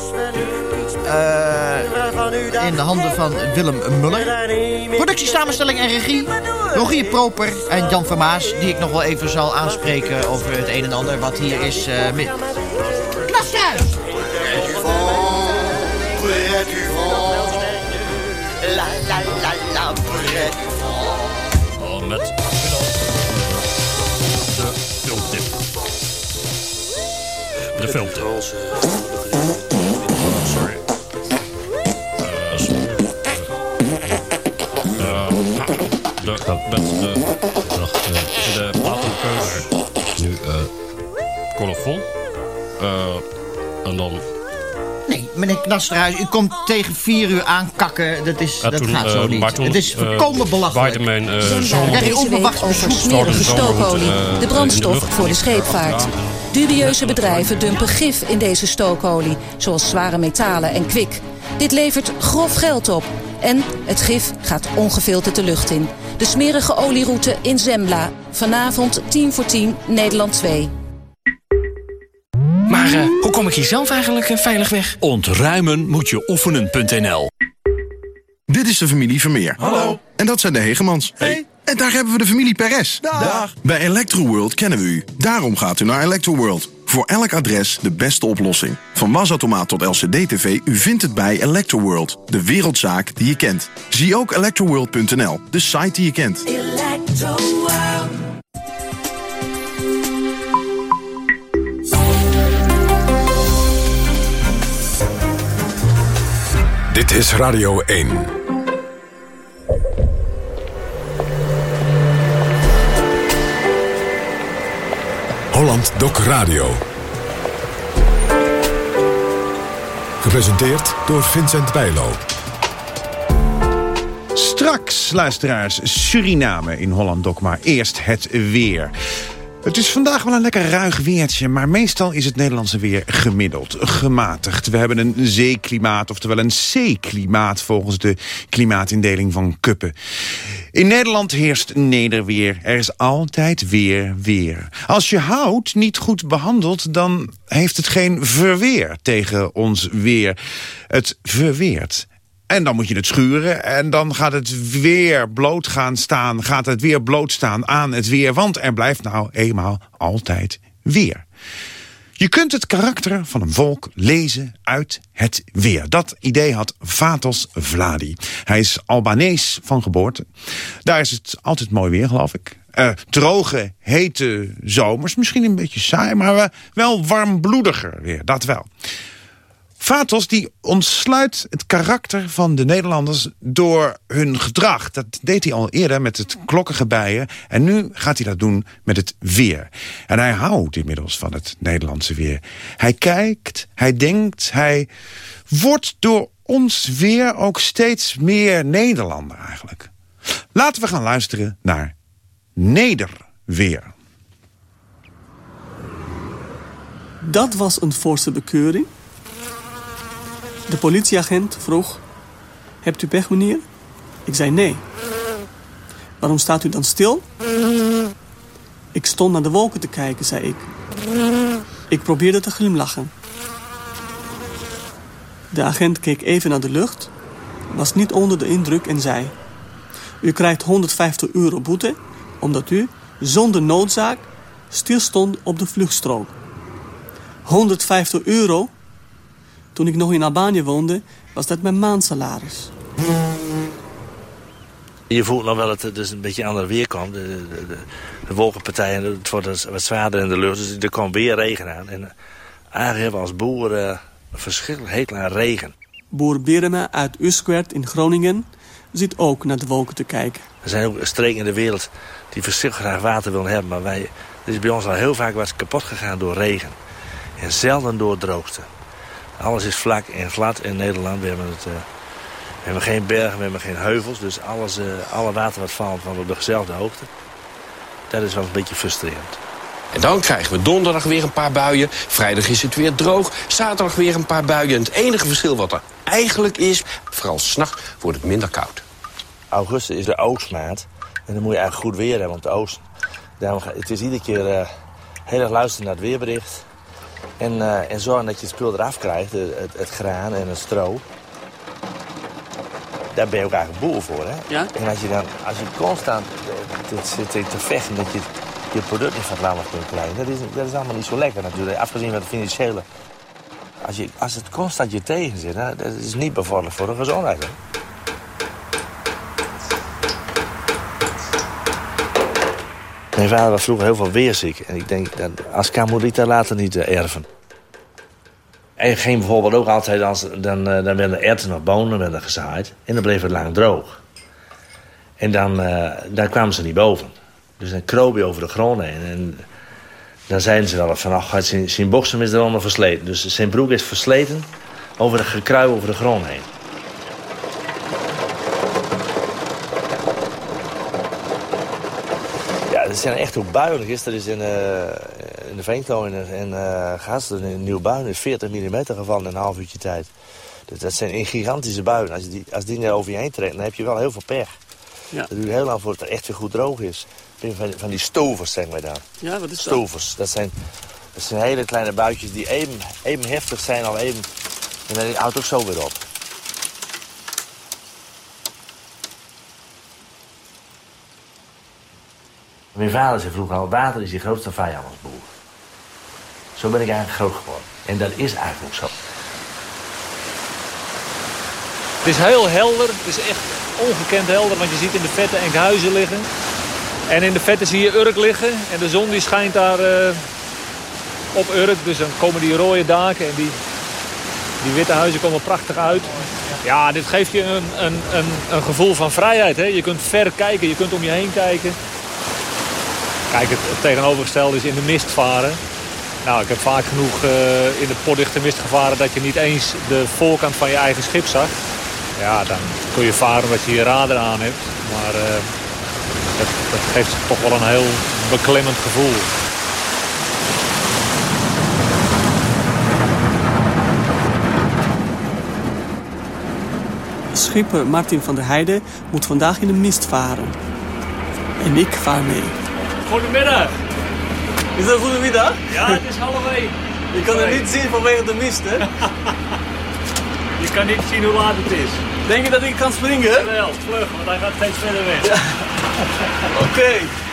Speaker 1: In de handen van Willem Muller. Productie, samenstelling en regie Rogier Proper en Jan Vermaas, die ik nog wel even zal aanspreken over het een en ander wat hier is. Knashuis!
Speaker 12: Met de filmtip. De filmtip. Sorry. De platenkeuze nu colorvol. En dan...
Speaker 1: Nee, meneer Knasterhuis, u komt tegen 4 uur aankakken. Dat gaat zo niet. Het is volkomen belachelijk.
Speaker 13: Deze week over smerige stookolie, de brandstof voor de scheepvaart. Dubieuze bedrijven dumpen gif in deze stookolie, zoals zware metalen en kwik. Dit levert grof geld op. En het gif gaat ongefilterd de lucht in. De smerige olieroute in Zembla. Vanavond 10:10, Nederland 2.
Speaker 14: Maar hoe kom ik hier zelf eigenlijk veilig weg?
Speaker 15: Ontruimen moet je oefenen.nl.
Speaker 16: Dit is de familie Vermeer.
Speaker 17: Hallo.
Speaker 16: En dat zijn de Hegemans.
Speaker 17: Hey.
Speaker 16: En daar hebben we de familie Perez.
Speaker 17: Dag.
Speaker 16: Bij Electroworld kennen we u. Daarom gaat u naar Electroworld. Voor elk adres de beste oplossing. Van wasautomaat tot LCD-TV, u vindt het bij Electroworld. De wereldzaak die je kent. Zie ook electroworld.nl, de site die je kent.
Speaker 11: Electroworld.
Speaker 18: Dit is Radio 1. Holland Doc Radio. Gepresenteerd door Vincent Bijlo.
Speaker 17: Straks, luisteraars, Suriname in Holland Doc, maar eerst het weer. Het is vandaag wel een lekker ruig weertje, maar meestal is het Nederlandse weer gemiddeld, gematigd. We hebben een zeeklimaat, oftewel een C-klimaat volgens de klimaatindeling van Köppen. In Nederland heerst nederweer. Er is altijd weer. Als je hout niet goed behandelt, dan heeft het geen verweer tegen ons weer. Het verweert. En dan moet je het schuren en dan gaat het weer bloot gaan staan. Gaat het weer blootstaan aan het weer, want er blijft nou eenmaal altijd weer. Je kunt het karakter van een volk lezen uit het weer. Dat idee had Vatos Vladi. Hij is Albanees van geboorte. Daar is het altijd mooi weer, geloof ik. Droge, hete zomers, misschien een beetje saai, maar wel warmbloediger weer, dat wel. Vatos die ontsluit het karakter van de Nederlanders door hun gedrag. Dat deed hij al eerder met het klokkengebijen. En nu gaat hij dat doen met het weer. En hij houdt inmiddels van het Nederlandse weer. Hij kijkt, hij denkt, hij wordt door ons weer ook steeds meer Nederlander eigenlijk. Laten we gaan luisteren naar Nederweer.
Speaker 19: Dat was een forse bekeuring. De politieagent vroeg: hebt u pech, meneer? Ik zei nee. Waarom staat u dan stil? stond naar de wolken te kijken, zei ik. Ik probeerde te glimlachen. De agent keek even naar de lucht, was niet onder de indruk en zei... U krijgt €150 boete, omdat u, zonder noodzaak, stilstond op de vluchtstrook. €150? Toen ik nog in Albanië woonde, was dat mijn maandsalaris.
Speaker 20: Je voelt nog wel dat het dus een beetje aan de weer komt. De wolkenpartijen, het wordt wat zwaarder in de lucht, dus er komt weer regen aan. En eigenlijk hebben we als boeren verschrikkelijk hekel aan regen.
Speaker 19: Boer Berema uit Usquert in Groningen zit ook naar de wolken te kijken.
Speaker 20: Er zijn ook streken in de wereld die verschrikkelijk graag water willen hebben. Maar er is bij ons al heel vaak wat kapot gegaan door regen. En zelden door droogte. Alles is vlak en glad in Nederland. We hebben geen bergen, we hebben geen heuvels. Dus alle water wat valt van op dezelfde hoogte. Dat is wel een beetje frustrerend.
Speaker 21: En dan krijgen we donderdag weer een paar buien. Vrijdag is het weer droog. Zaterdag weer een paar buien. En het enige verschil wat er eigenlijk is... vooral 's nachts wordt het minder koud.
Speaker 20: Augustus is de oogstmaand. En dan moet je eigenlijk goed weer hebben om te oogsten. Het is iedere keer heel erg luisteren naar het weerbericht. En zorgen dat je het spul eraf krijgt. Het graan en het stro. Daar ben je ook eigenlijk boer voor, hè?
Speaker 19: Ja?
Speaker 20: En als je constant zit te vechten dat je product niet van het land kunt krijgen, dat is allemaal niet zo lekker natuurlijk. Afgezien van het financiële. Als het constant je tegen zit, hè, dat is niet bevorderlijk voor de gezondheid. Hè? Mijn vader was vroeger heel veel weerziek. En ik denk, dat als Camorita later niet erven. En ging bijvoorbeeld ook altijd, dan werden erwten of bonen werden gezaaid. En dan bleef het lang droog. En dan kwamen ze niet boven. Dus dan kroop je over de grond heen. En dan zeiden ze wel van, zijn boksem is eronder versleten. Dus zijn broek is versleten over de gekruip over de grond heen. Ja, dat zijn echt hoe builig is. Dat is in de Veenko en Gasten in Nieuwbuin is 40 mm gevallen in een half uurtje tijd. Dus dat zijn gigantische buien. Als die er over je heen trekt, dan heb je wel heel veel pech. Ja. Dat duurt heel lang voordat het echt weer goed droog is. Van die stovers, zeggen wij daar.
Speaker 19: Ja, wat is dat?
Speaker 20: Stovers. Dat zijn hele kleine buitjes die even heftig zijn al even. En dan houdt ook zo weer op. Mijn vader zei vroeger al, water is je grootste vijand als boer. Zo ben ik eigenlijk groot geworden. En dat is eigenlijk ook zo.
Speaker 22: Het is heel helder. Het is echt ongekend helder, want je ziet in de vette Enkhuizen liggen. En in de vette zie je Urk liggen. En de zon die schijnt daar op Urk. Dus dan komen die rode daken en die witte huizen komen prachtig uit. Ja, dit geeft je een gevoel van vrijheid. Hè? Je kunt ver kijken, je kunt om je heen kijken. Kijk, het tegenovergestelde is in de mist varen. Nou, ik heb vaak genoeg in de potdichte mist gevaren dat je niet eens de voorkant van je eigen schip zag. Ja, dan kun je varen omdat je je radar aan hebt. Maar dat geeft toch wel een heel beklemmend gevoel.
Speaker 19: Schipper Martin van der Heijden moet vandaag in de mist varen. En ik vaar mee.
Speaker 22: Goedemiddag.
Speaker 19: Is dat een goede middag?
Speaker 22: Ja, het is 12:30.
Speaker 19: Je kan het niet zien vanwege de mist, hè?
Speaker 22: Je kan niet zien hoe laat het is.
Speaker 19: Denk je dat ik kan springen?
Speaker 22: Jawel, vlug, want hij gaat steeds verder weg.
Speaker 19: Ja. Oké.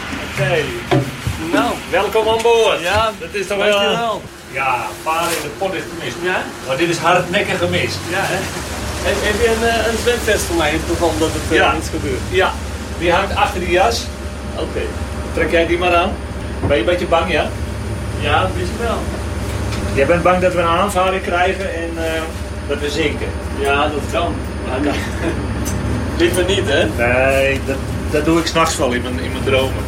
Speaker 22: Nou, welkom aan boord.
Speaker 19: Ja,
Speaker 22: dat is toch
Speaker 19: wel.
Speaker 22: Ja, varen in de potdichte mist. Ja? Maar dit is hardnekkige mist.
Speaker 19: Ja, hè? Heb je een zwemvest voor mij in het geval dat het iets gebeurt?
Speaker 22: Ja, die hangt achter die jas.
Speaker 19: Oké.
Speaker 22: Trek jij die maar aan. Ben je een beetje bang, ja?
Speaker 19: Ja, dat is wel.
Speaker 22: Jij bent bang dat we een aanvaring krijgen en dat we zinken?
Speaker 19: Ja, dat kan. Maar liever niet, hè?
Speaker 22: Nee, dat doe ik 's nachts wel in mijn dromen.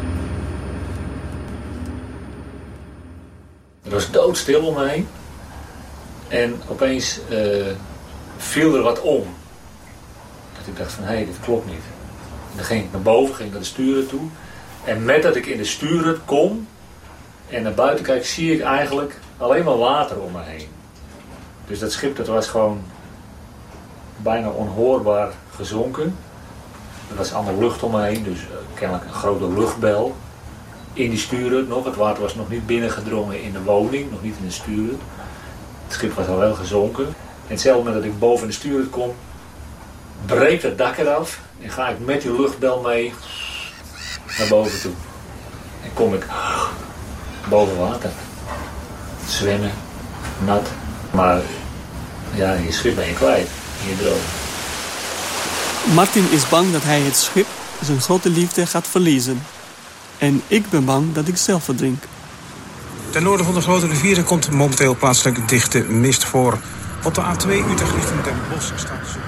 Speaker 22: Het was doodstil om me heen. En opeens viel er wat om. Dat ik dacht van, hé, dit klopt niet. En dan ging ik naar boven, ging naar de stuurhut toe. En met dat ik in de stuurhut kom en naar buiten kijk, zie ik eigenlijk alleen maar water om me heen. Dus dat schip dat was gewoon bijna onhoorbaar gezonken. Er was allemaal lucht om me heen, dus kennelijk een grote luchtbel. in die stuurhut nog. Het water was nog niet binnengedrongen in de woning, nog niet in de stuurhut. Het schip was al wel gezonken. En hetzelfde moment dat ik boven de stuurhut kom, breekt het dak eraf en ga ik met die luchtbel mee naar boven toe. En kom ik boven water. Zwemmen, nat, maar ja, je schip ben je kwijt in je droom.
Speaker 19: Martin is bang dat hij het schip, zijn grote liefde, gaat verliezen. En ik ben bang dat ik zelf verdrink.
Speaker 3: Ten noorden van de grote rivieren komt momenteel plaatselijk dichte mist voor. Op de A2 Utrecht richting Den Bosch staat zo.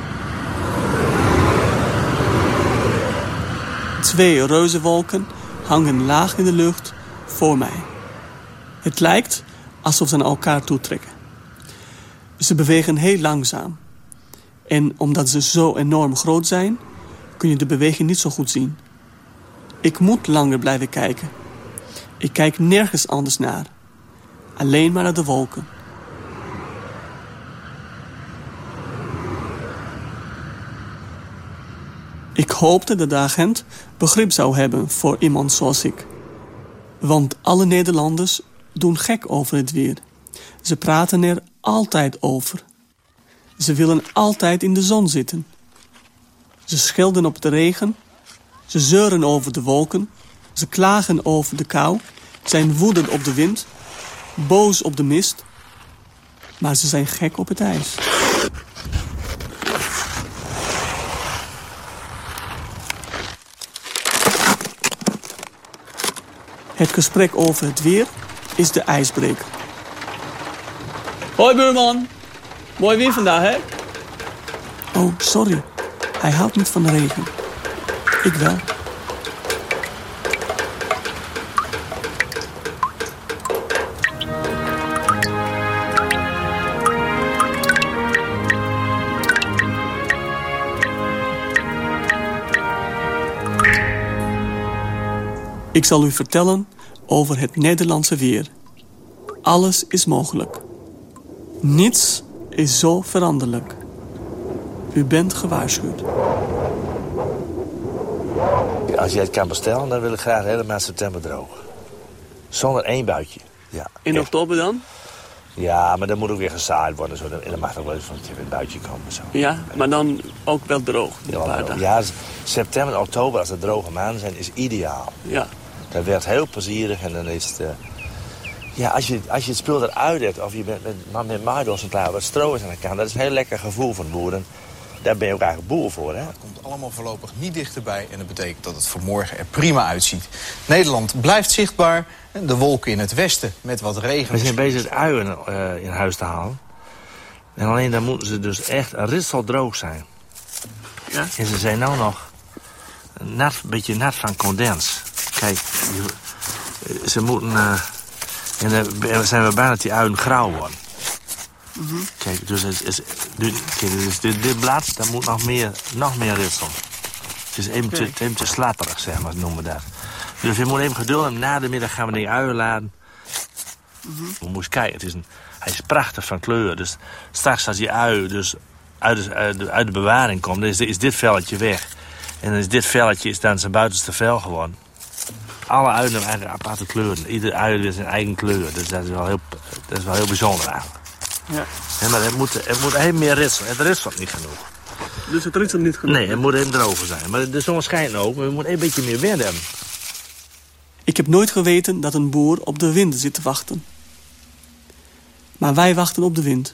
Speaker 19: 2 reuzenwolken hangen laag in de lucht voor mij. Het lijkt alsof ze naar elkaar toetrekken. Ze bewegen heel langzaam. En omdat ze zo enorm groot zijn, kun je de beweging niet zo goed zien. Ik moet langer blijven kijken. Ik kijk nergens anders naar. Alleen maar naar de wolken. Ik hoopte dat de agent begrip zou hebben voor iemand zoals ik. Want alle Nederlanders doen gek over het weer. Ze praten er altijd over. Ze willen altijd in de zon zitten. Ze schelden op de regen. Ze zeuren over de wolken. Ze klagen over de kou. Zijn woedend op de wind. Boos op de mist. Maar ze zijn gek op het ijs. Het gesprek over het weer is de ijsbreker. Hoi buurman. Mooi weer vandaag, hè? Oh, sorry. Hij houdt niet van de regen. Ik wel. Ik zal u vertellen over het Nederlandse weer. Alles is mogelijk. Niets is zo veranderlijk. U bent gewaarschuwd.
Speaker 20: Als je het kan bestellen, dan wil ik graag helemaal september droog. Zonder 1 buitje. Ja,
Speaker 19: in oktober dan?
Speaker 20: Ja, maar dan moet ook weer gezaaid worden. Zo. En dan mag er wel eens een buitje komen. Zo.
Speaker 19: Ja, maar dan ook wel droog.
Speaker 20: Ja, september en oktober, als het droge maanden zijn, is ideaal.
Speaker 19: Ja.
Speaker 20: Dat werkt heel plezierig en dan is het... Ja, als je het spul eruit hebt, of je bent met maaidels en klaar wat stro is aan de kant, dat is een heel lekker gevoel van boeren. Daar ben je ook eigenlijk boer voor, hè?
Speaker 4: Het komt allemaal voorlopig niet dichterbij en dat betekent dat het voor morgen er prima uitziet. Nederland blijft zichtbaar, de wolken in het westen met wat regen.
Speaker 20: We zijn bezig het uien in huis te halen. En alleen dan moeten ze dus echt ritseldroog zijn.
Speaker 19: Ja?
Speaker 20: En ze zijn nou nog een beetje nat van condens. Kijk, ze moeten... en dan zijn we bijna dat die uien grauw worden. Kijk, dus, dit blad, dat moet nog meer ritselen. Het is even te slatterig, zeg maar, noemen we dat. Dus we moeten even geduld hebben. Na de middag gaan we die uien laden. We moeten kijken, hij is prachtig van kleur. Dus straks als die ui dus uit de bewaring komt, dan is dit velletje weg. En dan is dit velletje dan zijn buitenste vel geworden. Alle uien hebben eigenlijk aparte kleuren. Ieder ui heeft zijn eigen kleur. Dus dat is wel heel bijzonder eigenlijk.
Speaker 19: Ja.
Speaker 20: Ja, maar het moet even meer ritselen. Het ritselt niet genoeg.
Speaker 19: Dus het ritselt niet genoeg?
Speaker 20: Nee, het moet even droger zijn. Maar de zon schijnt ook, maar we moeten een beetje meer wind hebben.
Speaker 19: Ik heb nooit geweten dat een boer op de wind zit te wachten. Maar wij wachten op de wind.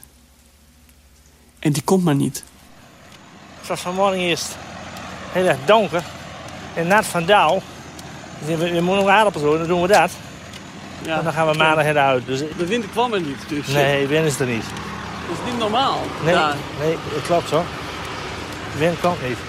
Speaker 19: En die komt maar niet.
Speaker 23: Zoals vanmorgen eerst heel erg donker en nat van dauw. Dus we moeten nog aardappels doen, dan doen we dat. Ja, en dan gaan we maandag eruit. Dus...
Speaker 19: De wind kwam er niet. Dus...
Speaker 23: Nee, de wind is er niet.
Speaker 19: Dat is niet normaal.
Speaker 23: Nee, nee, dat klopt hoor. De wind komt niet.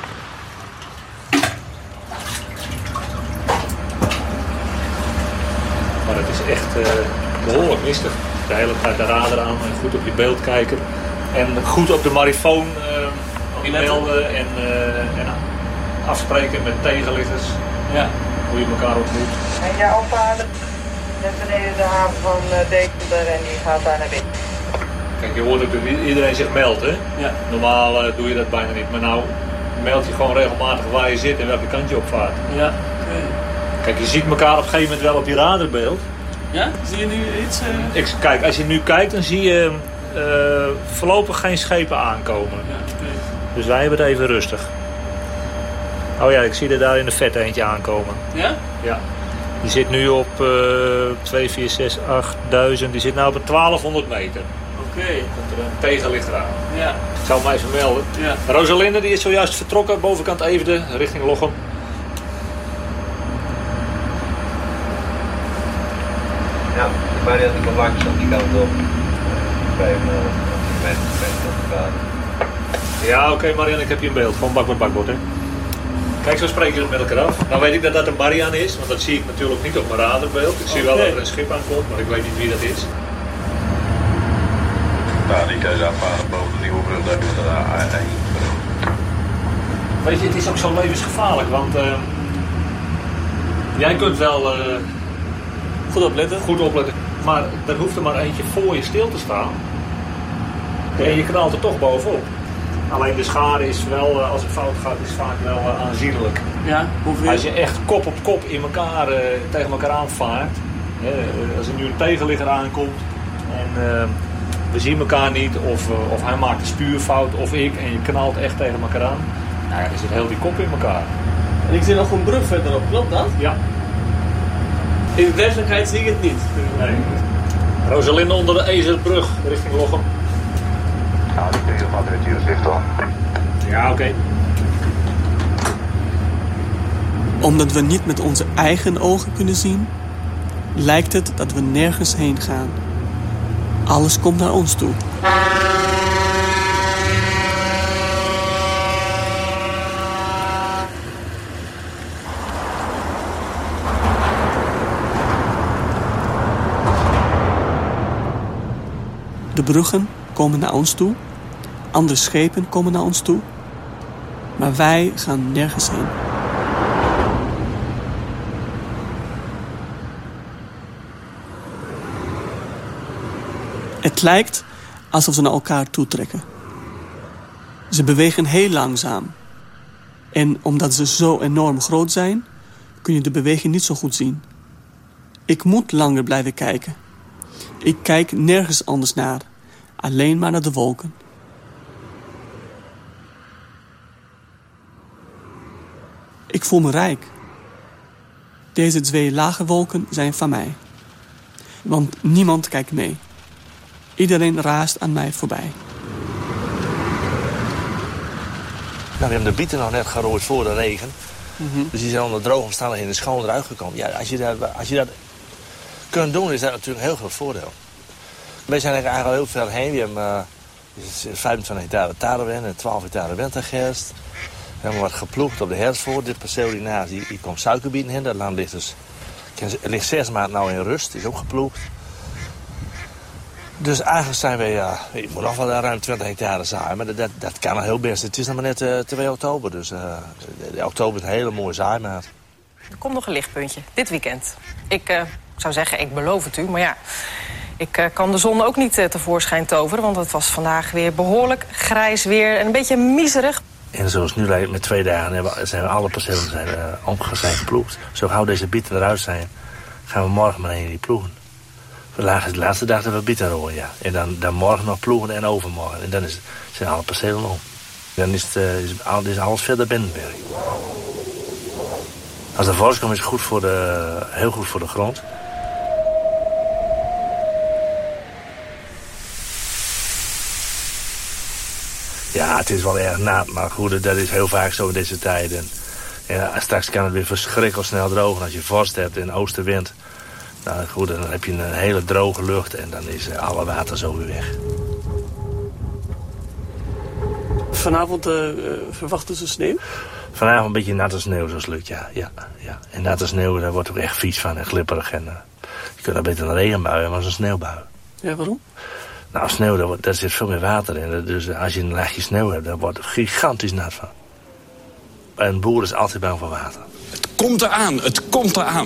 Speaker 22: Maar het is echt behoorlijk mistig. De hele tijd de radar aan en goed op je beeld kijken. En goed op de marifoon melden en afspreken met tegenliggers. Ja. Hoe je elkaar ontmoet.
Speaker 24: En jouw opa net beneden de haven van Deventer en die gaat daar naar binnen.
Speaker 22: Kijk, je hoort ook dat iedereen zich meldt, hè? Ja. Normaal doe je dat bijna niet. Maar nou meld je gewoon regelmatig waar je zit en welke kant je op vaart.
Speaker 19: Ja.
Speaker 22: Kijk, je ziet elkaar op een gegeven moment wel op je radarbeeld.
Speaker 19: Ja? Zie je nu iets?
Speaker 22: Kijk, als je nu kijkt, dan zie je voorlopig geen schepen aankomen.
Speaker 19: Ja, okay.
Speaker 22: Dus wij hebben het even rustig. Oh ja, ik zie er daar in de vette eentje aankomen.
Speaker 19: Ja?
Speaker 22: Ja. Die zit nu op 2, 4, 6, 8, 1000. Die zit nu op 1200 meter.
Speaker 19: Oké.
Speaker 22: Komt er een tegenlichter aan.
Speaker 19: Ja.
Speaker 22: Ik zal hem even melden.
Speaker 19: Ja.
Speaker 22: Rosalinde die is zojuist vertrokken, bovenkant Eefde, richting Lochem.
Speaker 2: Ja, de Marianne komt langs op die kant op. Bij
Speaker 22: Ja, oké, Marianne, ik heb je in beeld. Gewoon bak met bakbord, hè. Kijk, zo spreken ze met elkaar af. Nou weet ik dat dat een Marianne is, want dat zie ik natuurlijk niet op mijn radarbeeld. Ik zie wel dat er een schip aankomt, maar ik weet niet wie dat is.
Speaker 2: Nou, die kan je daar boven de nieuwe brug, daar hebben we daar A1.
Speaker 22: Weet je, het is ook zo levensgevaarlijk, want jij kunt wel goed opletten, maar er hoeft er maar eentje voor je stil te staan. En je knalt er toch bovenop. Alleen de schade is wel, als het fout gaat, is vaak wel aanzienlijk.
Speaker 19: Ja, hoeveel?
Speaker 22: Als je echt kop op kop in elkaar, tegen elkaar aanvaart. Als er nu een tegenligger aankomt en we zien elkaar niet, of hij maakt een stuurfout of ik, en je knalt echt tegen elkaar aan. Nou ja, dan zit heel die kop in elkaar.
Speaker 19: En ik zie nog een brug verderop, klopt dat?
Speaker 22: Ja.
Speaker 19: In de werkelijkheid zie ik het niet.
Speaker 22: Nee. Rosalinde onder de Ezerbrug richting Lochem.
Speaker 2: Nou, die kun je maar weer het licht aan.
Speaker 22: Ja, oké.
Speaker 19: Omdat we niet met onze eigen ogen kunnen zien, lijkt het dat we nergens heen gaan. Alles komt naar ons toe. De bruggen komen naar ons toe. Andere schepen komen naar ons toe. Maar wij gaan nergens heen. Het lijkt alsof ze naar elkaar toetrekken. Ze bewegen heel langzaam. En omdat ze zo enorm groot zijn, kun je de beweging niet zo goed zien. Ik moet langer blijven kijken. Ik kijk nergens anders naar. Alleen maar naar de wolken. Ik voel me rijk. Deze 2 lage wolken zijn van mij. Want niemand kijkt mee. Iedereen raast aan mij voorbij.
Speaker 20: Nou, we hebben de bieten nog net gerooid voor de regen. Dus die zijn onder droge omstandigheden schoon eruit gekomen. Ja, als je dat kunt doen, is dat natuurlijk een heel groot voordeel. Wij zijn eigenlijk heel ver heen. We hebben 25 hectare tarwe en 12 hectare wintergerst. We hebben wat geploegd op de herfstvoort. Dit perceel hiernaast, hier komt suikerbieten in. Dat land ligt dus, het ligt 6 maanden nou in rust. is ook geploegd. Dus eigenlijk zijn we, ik moet nog wel ruim 20 hectare zaaien. Maar dat kan nog heel best. Het is nog maar net 2 oktober. Dus oktober is een hele mooie zaaimaat.
Speaker 6: Er komt nog een lichtpuntje, dit weekend. Ik zou zeggen, ik beloof het u, maar ja... Ik kan de zon ook niet tevoorschijn toveren, want het was vandaag weer behoorlijk grijs weer en een beetje miserig.
Speaker 20: En zoals nu lijkt met 2 dagen zijn alle percelen zijn geploegd. Zo gauw deze bieten eruit zijn, gaan we morgen maar die ploegen. Vandaag is de laatste dag dat we bieten rooien, ja. En dan morgen nog ploegen en overmorgen. En dan zijn alle percelen om. Dan is alles verder binnenwerk. Als de vorst komt is het heel goed voor de grond. Ja, het is wel erg nat, maar goed, dat is heel vaak zo in deze tijden. En straks kan het weer verschrikkelijk snel drogen als je vorst hebt en oostenwind. Nou goed, dan heb je een hele droge lucht en dan is alle water zo weer weg.
Speaker 19: Vanavond verwachten ze sneeuw?
Speaker 20: Vanavond een beetje natte sneeuw, zoals lukt, ja. En natte sneeuw, daar wordt ook echt vies van en glipperig. En, je kunt dan beter een regenbui hebben als een sneeuwbui.
Speaker 19: Ja, waarom?
Speaker 20: Nou, sneeuw, daar zit veel meer water in. Dus als je een laagje sneeuw hebt, dan wordt het gigantisch nat van. Een boer is altijd bang voor water.
Speaker 21: Het komt eraan, het komt eraan.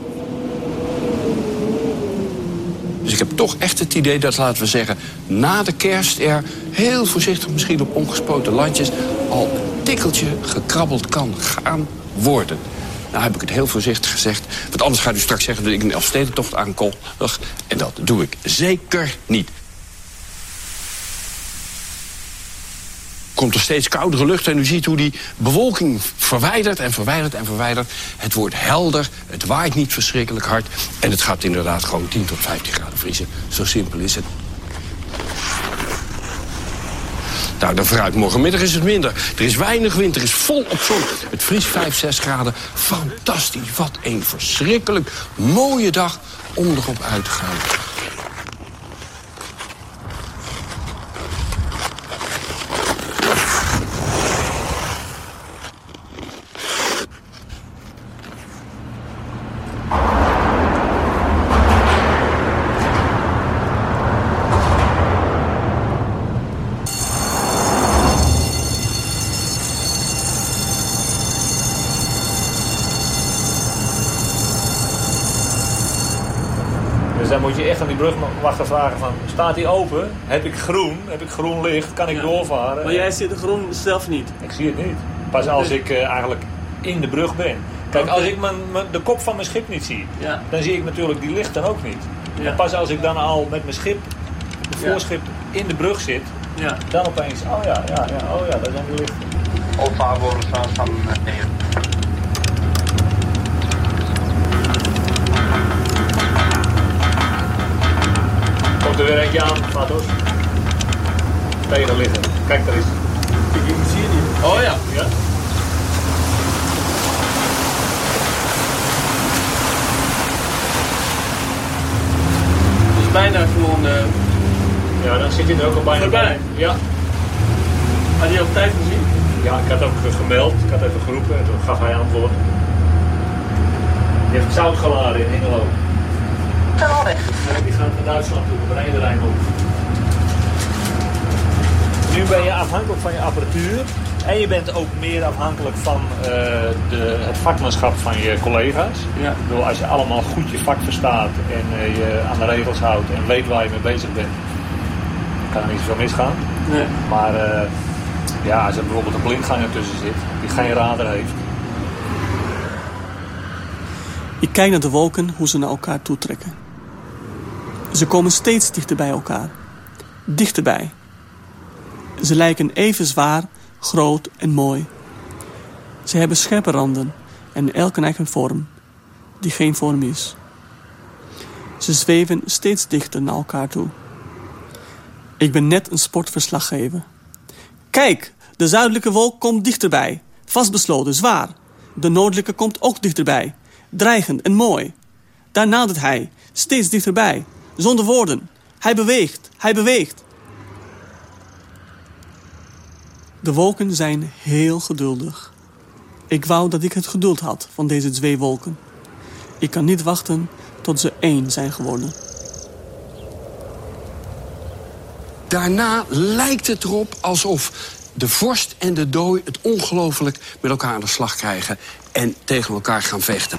Speaker 21: Dus ik heb toch echt het idee dat, laten we zeggen, na de kerst er heel voorzichtig, misschien op ongespoten landjes, al een tikkeltje gekrabbeld kan gaan worden. Nou heb ik het heel voorzichtig gezegd. Want anders gaat u straks zeggen dat ik een Elfstedentocht aankondig. En dat doe ik zeker niet. Komt er steeds koudere lucht en u ziet hoe die bewolking verwijdert en verwijdert en verwijdert. Het wordt helder, het waait niet verschrikkelijk hard. En het gaat inderdaad gewoon 10 tot 15 graden vriezen. Zo simpel is het. Nou, dan vooruit. Morgenmiddag is het minder. Er is weinig wind, er is volop zon. Het vriest 5, 6 graden. Fantastisch, wat een verschrikkelijk mooie dag om erop uit te gaan.
Speaker 22: Dan moet je echt aan die brugwachter vragen van, staat die open? Heb ik groen licht? Kan ik doorvaren?
Speaker 19: Maar jij ziet de groen zelf niet?
Speaker 22: Ik zie het niet. Pas als ik eigenlijk in de brug ben. Kijk, als ik de kop van mijn schip niet zie, dan zie ik natuurlijk die lichten ook niet. En pas als ik dan al met mijn schip, de voorschip, in de brug zit, dan opeens, oh ja, daar zijn die lichten.
Speaker 5: Alfa worden van
Speaker 22: Komt er weer eentje aan, Fatos. Tegen liggen. Kijk, daar is.
Speaker 19: Ik zie je niet.
Speaker 22: Oh ja.
Speaker 19: Dus bijna gewoon...
Speaker 22: Ja, dan zit je er ook al bijna bij. Ja.
Speaker 19: Had je op tijd gezien?
Speaker 22: Ja, ik had ook gemeld. Ik had even geroepen en toen gaf hij antwoord. Die heeft zout geladen in Hengelo. Die gaat naar Duitsland toe, op een hele Rijn op. Nu ben je afhankelijk van je apparatuur. En je bent ook meer afhankelijk van het vakmanschap van je collega's. Ja. Ik bedoel, als je allemaal goed je vak verstaat en je aan de regels houdt en weet waar je mee bezig bent, kan er niet zoveel misgaan. Nee. Maar als er bijvoorbeeld een blindganger tussen zit die geen radar heeft.
Speaker 19: Ik kijk naar de wolken, hoe ze naar elkaar toetrekken. Ze komen steeds dichter bij elkaar. Dichterbij. Ze lijken even zwaar, groot en mooi. Ze hebben scherpe randen en elk eigen vorm, die geen vorm is. Ze zweven steeds dichter naar elkaar toe. Ik ben net een sportverslaggever. Kijk, de zuidelijke wolk komt dichterbij. Vastbesloten, zwaar. De noordelijke komt ook dichterbij. Dreigend en mooi. Daar nadert hij, steeds dichterbij. Zonder woorden. Hij beweegt. De wolken zijn heel geduldig. Ik wou dat ik het geduld had van deze 2 wolken. Ik kan niet wachten tot ze 1 zijn geworden.
Speaker 21: Daarna lijkt het erop alsof de vorst en de dooi het ongelooflijk met elkaar aan de slag krijgen en tegen elkaar gaan vechten.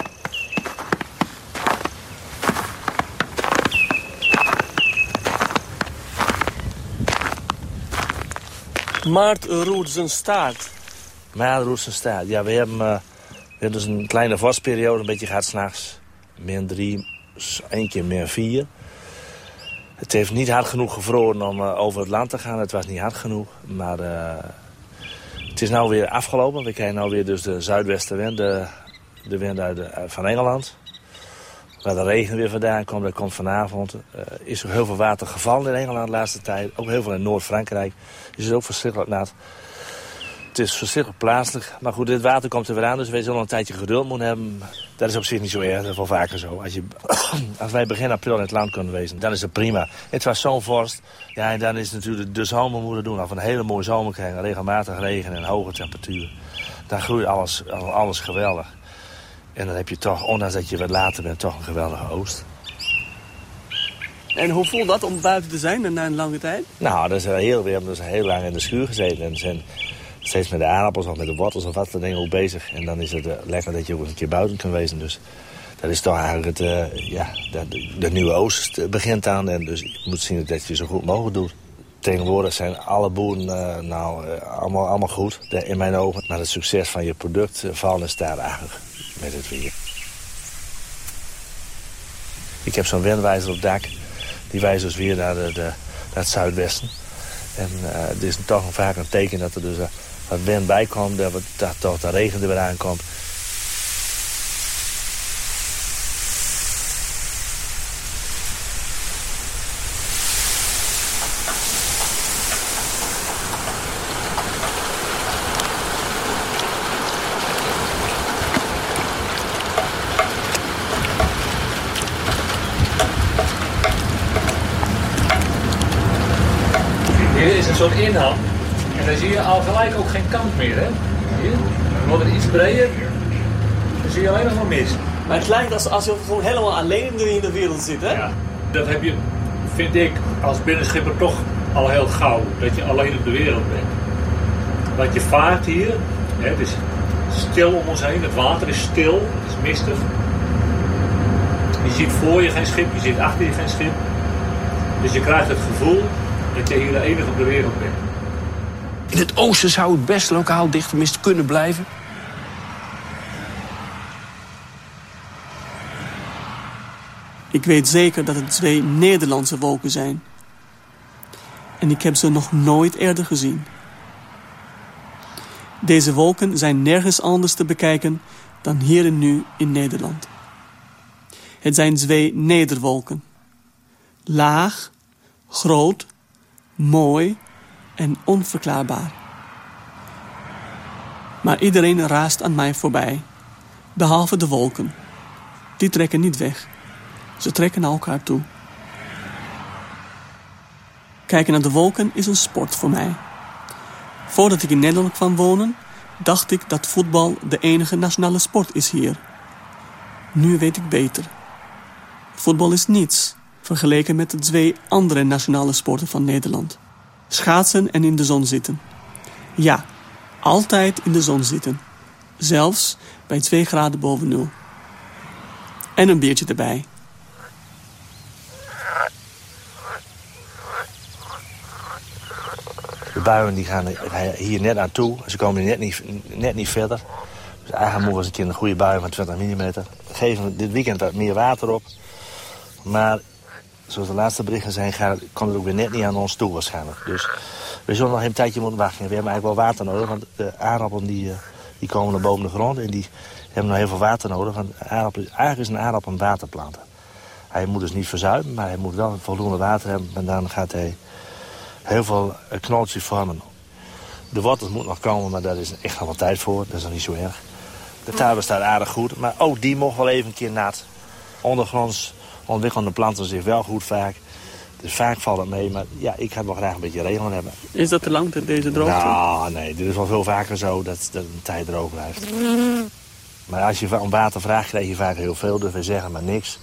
Speaker 19: Maart roert zijn staart.
Speaker 20: Maart roert zijn staart. Ja, we hebben dus een kleine vorstperiode, een beetje gehad 's nachts. Min 3, 1 keer min 4. Het heeft niet hard genoeg gevroren om over het land te gaan. Het was niet hard genoeg. Maar het is nou weer afgelopen. We krijgen nou weer dus de zuidwestenwind, de wind van Engeland. Waar de regen weer vandaan komt, dat komt vanavond. Is er heel veel water gevallen in Engeland de laatste tijd. Ook heel veel in Noord-Frankrijk. Is het ook verschrikkelijk nat. Het is verschrikkelijk plaatselijk. Maar goed, dit water komt er weer aan, dus wij zullen een tijdje geduld moeten hebben. Dat is op zich niet zo erg, dat is wel vaker zo. Als wij begin april in het land kunnen wezen, dan is het prima. Het was zo'n vorst. Ja, en dan is het natuurlijk de zomer moeten doen. Of een hele mooie zomer krijgen, regelmatig regen en hoge temperaturen. Dan groeit alles geweldig. En dan heb je toch, ondanks dat je wat later bent, toch een geweldige oogst.
Speaker 19: En hoe voelt dat om buiten te zijn na een lange tijd?
Speaker 20: Nou, we hebben dus heel lang in de schuur gezeten. En zijn steeds met de aardappels of met de wortels of wat dan dingen ook bezig. En dan is het lekker dat je ook eens een keer buiten kunt wezen. Dus dat is toch eigenlijk de nieuwe oogst begint aan. En dus je moet zien dat je zo goed mogelijk doet. Tegenwoordig zijn alle boeren allemaal goed in mijn ogen. Maar het succes van je product valt en staat eigenlijk met het weer. Ik heb zo'n windwijzer op het dak. Die wijst dus weer naar het zuidwesten. En het is toch vaak een teken dat er dus wat wind bij komt. Dat toch de regen er weer aankomt.
Speaker 22: Hier is een soort inham. En dan zie je al gelijk ook geen kant meer, hè? Hier. Dan wordt het iets breder. Dan zie je alleen nog maar mist.
Speaker 19: Maar het lijkt als je gewoon helemaal alleen in de wereld zit, hè?
Speaker 22: Ja, dat heb je, vind ik, als binnenschipper toch al heel gauw. Dat je alleen op de wereld bent. Want je vaart hier, hè, het is stil om ons heen. Het water is stil, het is mistig. Je ziet voor je geen schip, je ziet achter je geen schip. Dus je krijgt het gevoel dat je hier de enige op de wereld bent.
Speaker 21: In het oosten zou het best lokaal dichte mist kunnen blijven.
Speaker 19: Ik weet zeker dat het 2 Nederlandse wolken zijn. En ik heb ze nog nooit eerder gezien. Deze wolken zijn nergens anders te bekijken dan hier en nu in Nederland. Het zijn 2 nederwolken. Laag, groot, mooi en onverklaarbaar. Maar iedereen raast aan mij voorbij. Behalve de wolken. Die trekken niet weg. Ze trekken naar elkaar toe. Kijken naar de wolken is een sport voor mij. Voordat ik in Nederland kwam wonen, dacht ik dat voetbal de enige nationale sport is hier. Nu weet ik beter. Voetbal is niets vergeleken met de 2 andere nationale sporten van Nederland. Schaatsen en in de zon zitten. Ja, altijd in de zon zitten. Zelfs bij 2 graden boven nul. En een biertje erbij.
Speaker 20: De buien die gaan hier net aan toe. Ze komen net niet verder. Dus eigenlijk moeten we eens een keer een goede bui van 20 mm. We geven dit weekend wat meer water op. Maar zoals de laatste berichten zijn, komt het ook weer net niet aan ons toe waarschijnlijk. Dus we zullen nog even een tijdje moeten wachten. We hebben eigenlijk wel water nodig, want de aardappelen die komen naar boven de grond. En die hebben nog heel veel water nodig. Want eigenlijk is een aardappel een waterplant. Hij moet dus niet verzuipen, maar hij moet wel voldoende water hebben. En dan gaat hij heel veel knolletjes vormen. De wortels moeten nog komen, maar daar is echt nog wel tijd voor. Dat is nog niet zo erg. De tuin staat aardig goed, maar ook die mocht wel even een keer nat. Ondergronds ontwikkelen de planten zich wel goed vaak. Dus vaak valt het mee, maar ja, ik had wel graag een beetje regelen hebben.
Speaker 19: Is dat te lang, deze droogte?
Speaker 20: Nou, nee, dit is wel veel vaker zo dat een tijd droog blijft. Maar als je om water vraagt, krijg je vaak heel veel, dus we zeggen maar niks.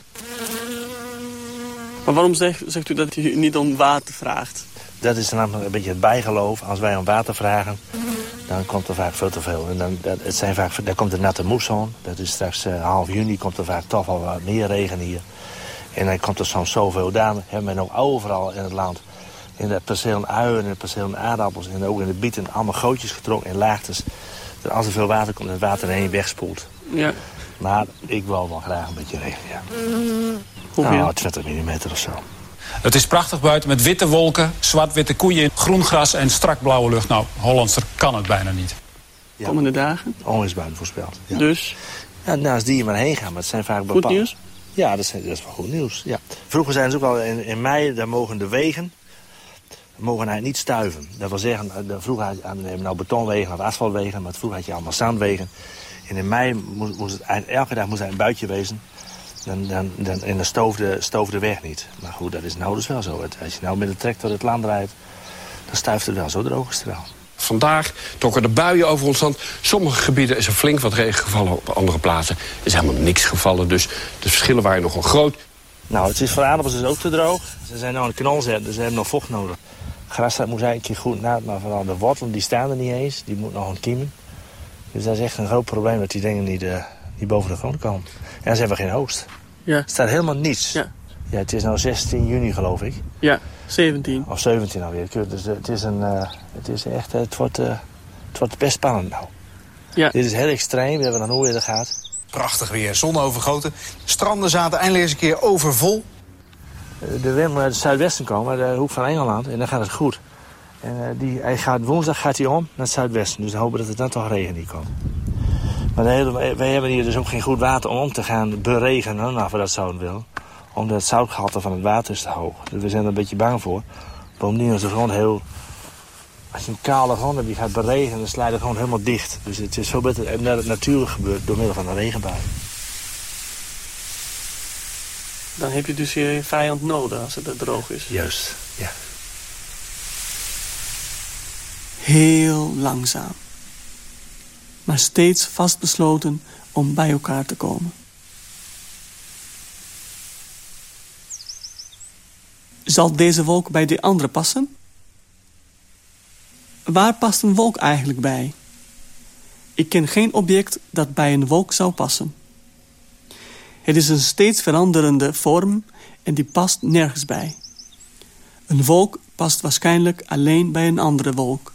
Speaker 19: Maar waarom zegt u dat u niet om water vraagt?
Speaker 20: Dat is namelijk een beetje het bijgeloof. Als wij om water vragen, dan komt er vaak veel te veel. En daar komt de natte moesson. Dat is straks half juni, komt er vaak toch wel wat meer regen hier. En dan komt er soms zoveel. Daarom hebben we nog overal in het land, in de percelen uien, in de percelen aardappels en ook in de bieten, allemaal gootjes getrokken in laagtes. Dat als er veel water komt, het water heen wegspoelt.
Speaker 19: Ja.
Speaker 20: Maar ik wil wel graag een beetje regen, ja.
Speaker 19: Hoeveel?
Speaker 20: Nou, 20 mm of zo.
Speaker 7: Het is prachtig buiten met witte wolken, zwart-witte koeien, groen gras en strak blauwe lucht. Nou, Hollandser kan het bijna niet.
Speaker 20: Ja.
Speaker 19: Komende dagen?
Speaker 20: Onweersbuien voorspeld. Ja.
Speaker 19: Dus?
Speaker 20: Ja, nou, als die je maar heen gaan, maar het zijn vaak
Speaker 19: Goed nieuws?
Speaker 20: Ja, dat is wel goed nieuws. Ja. Vroeger zijn ze ook al in mei, daar mogen de wegen mogen eigenlijk niet stuiven. Dat wil zeggen, vroeger had je nou betonwegen of asfaltwegen, maar vroeger had je allemaal zandwegen. En in mei moest het elke dag moest een buitje wezen. En dan stoof de weg niet. Maar goed, dat is nou dus wel zo. Als je nou met de tractor het land rijdt, dan stuift het wel zo droog is het wel.
Speaker 21: Vandaag trokken de buien over ons land. Sommige gebieden is er flink wat regen gevallen, op andere plaatsen is helemaal niks gevallen. Dus de verschillen waren nogal groot.
Speaker 20: Nou, het is voor aardappels is ook te droog. Ze zijn nou aan het knol zetten, dus ze hebben nog vocht nodig. Gras dat moet eigenlijk een keer goed nat, maar vooral de wortelen die staan er niet eens. Die moeten nog een kiemen. Dus dat is echt een groot probleem dat die dingen niet boven de grond komen. En dan hebben we geen oogst.
Speaker 19: Ja.
Speaker 20: Er staat helemaal niets.
Speaker 19: Ja.
Speaker 20: Ja, het is nou 16 juni geloof ik.
Speaker 19: Ja, 17.
Speaker 20: Of 17 alweer. Dus het wordt best spannend nou.
Speaker 19: Ja.
Speaker 20: Dit is heel extreem, we hebben nog nooit eerder gehad.
Speaker 4: Prachtig weer, zon overgoten. Stranden zaten eindelijk eens een keer overvol.
Speaker 20: De wind moet uit het zuidwesten komen, de hoek van Engeland, en dan gaat het goed. En woensdag gaat hij om naar het zuidwesten, dus dan hopen dat het dan toch regen niet komt. Maar wij hebben hier dus ook geen goed water om te gaan beregenen, als we dat zouden willen. Omdat het zoutgehalte van het water is te hoog. Dus we zijn er een beetje bang voor. Bovendien is het gewoon heel... Als je een kale grond hebt, die gaat beregenen, dan slijt het gewoon helemaal dicht. Dus het is veel beter dat het natuurlijk gebeurt door middel van een regenbui.
Speaker 19: Dan heb je dus je vijand nodig als het droog is.
Speaker 20: Juist, ja.
Speaker 19: Heel langzaam. Maar steeds vastbesloten om bij elkaar te komen. Zal deze wolk bij de andere passen? Waar past een wolk eigenlijk bij? Ik ken geen object dat bij een wolk zou passen. Het is een steeds veranderende vorm en die past nergens bij. Een wolk past waarschijnlijk alleen bij een andere wolk.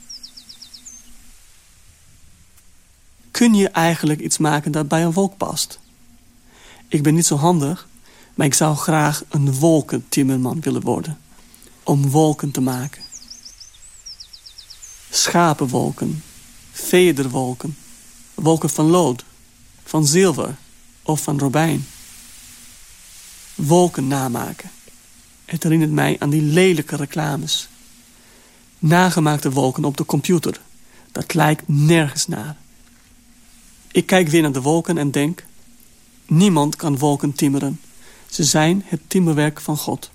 Speaker 19: Kun je eigenlijk iets maken dat bij een wolk past? Ik ben niet zo handig, maar ik zou graag een wolkentimmerman willen worden. Om wolken te maken. Schapenwolken, vederwolken, wolken van lood, van zilver of van robijn. Wolken namaken. Het herinnert mij aan die lelijke reclames. Nagemaakte wolken op de computer. Dat lijkt nergens naar. Ik kijk weer naar de wolken en denk... Niemand kan wolken timmeren. Ze zijn het timmerwerk van God.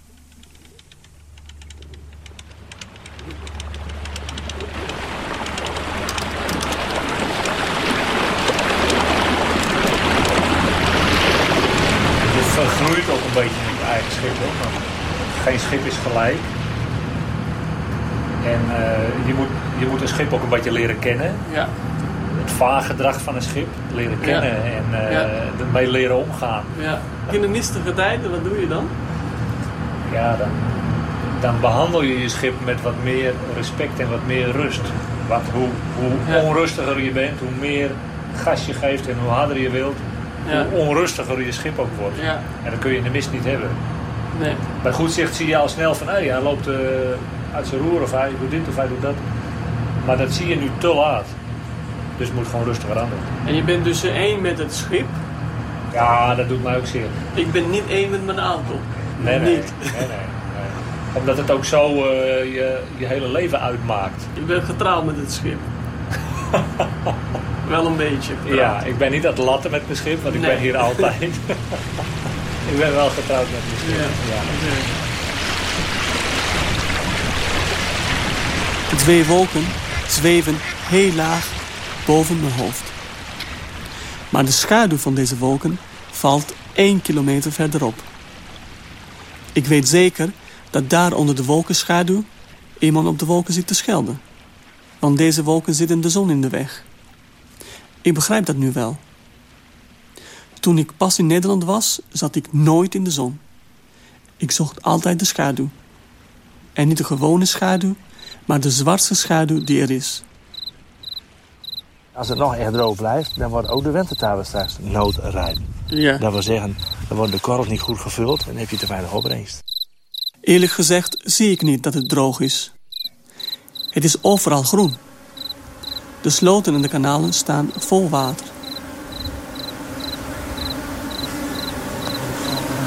Speaker 22: Je vergroeit ook een beetje met je eigen schip, hoor. Maar geen schip is gelijk. En je moet een schip ook een beetje leren kennen.
Speaker 19: Ja.
Speaker 22: Het vaargedrag van een schip leren kennen en ermee leren omgaan.
Speaker 19: Ja. In de mistige tijden, wat doe je dan?
Speaker 22: Ja, dan behandel je je schip met wat meer respect en wat meer rust. Hoe onrustiger je bent, hoe meer gas je geeft en hoe harder je wilt, hoe onrustiger je schip ook wordt. Ja. En dat kun je in de mist niet hebben. Nee. Bij goed zicht zie je al snel van, hij loopt uit zijn roer of hij doet dit of hij doet dat. Maar dat zie je nu te laat. Dus het moet gewoon rustiger aan doen.
Speaker 19: En je bent dus één met het schip?
Speaker 22: Ja, dat doet mij ook zeer.
Speaker 19: Ik ben niet één met mijn auto.
Speaker 22: Nee. Omdat het ook zo je hele leven uitmaakt.
Speaker 19: Ik ben getrouwd met het schip. Wel een beetje getrouwd.
Speaker 22: Ja, ik ben niet aan het latten met mijn schip, want ik ben hier altijd. Ik ben wel getrouwd met mijn schip. Ja.
Speaker 19: De twee wolken zweven heel laag boven mijn hoofd. Maar de schaduw van deze wolken valt 1 kilometer verderop. Ik weet zeker dat daar onder de wolkenschaduw iemand op de wolken zit te schelden. Want deze wolken zitten de zon in de weg. Ik begrijp dat nu wel. Toen ik pas in Nederland was, zat ik nooit in de zon. Ik zocht altijd de schaduw. En niet de gewone schaduw, maar de zwartste schaduw die er is.
Speaker 20: Als het nog echt droog blijft, dan wordt ook de wintertarwe straks noodrijp.
Speaker 19: Ja.
Speaker 20: Dat wil zeggen, dan worden de korrels niet goed gevuld en dan heb je te weinig opbrengst.
Speaker 19: Eerlijk gezegd zie ik niet dat het droog is. Het is overal groen. De sloten en de kanalen staan vol water.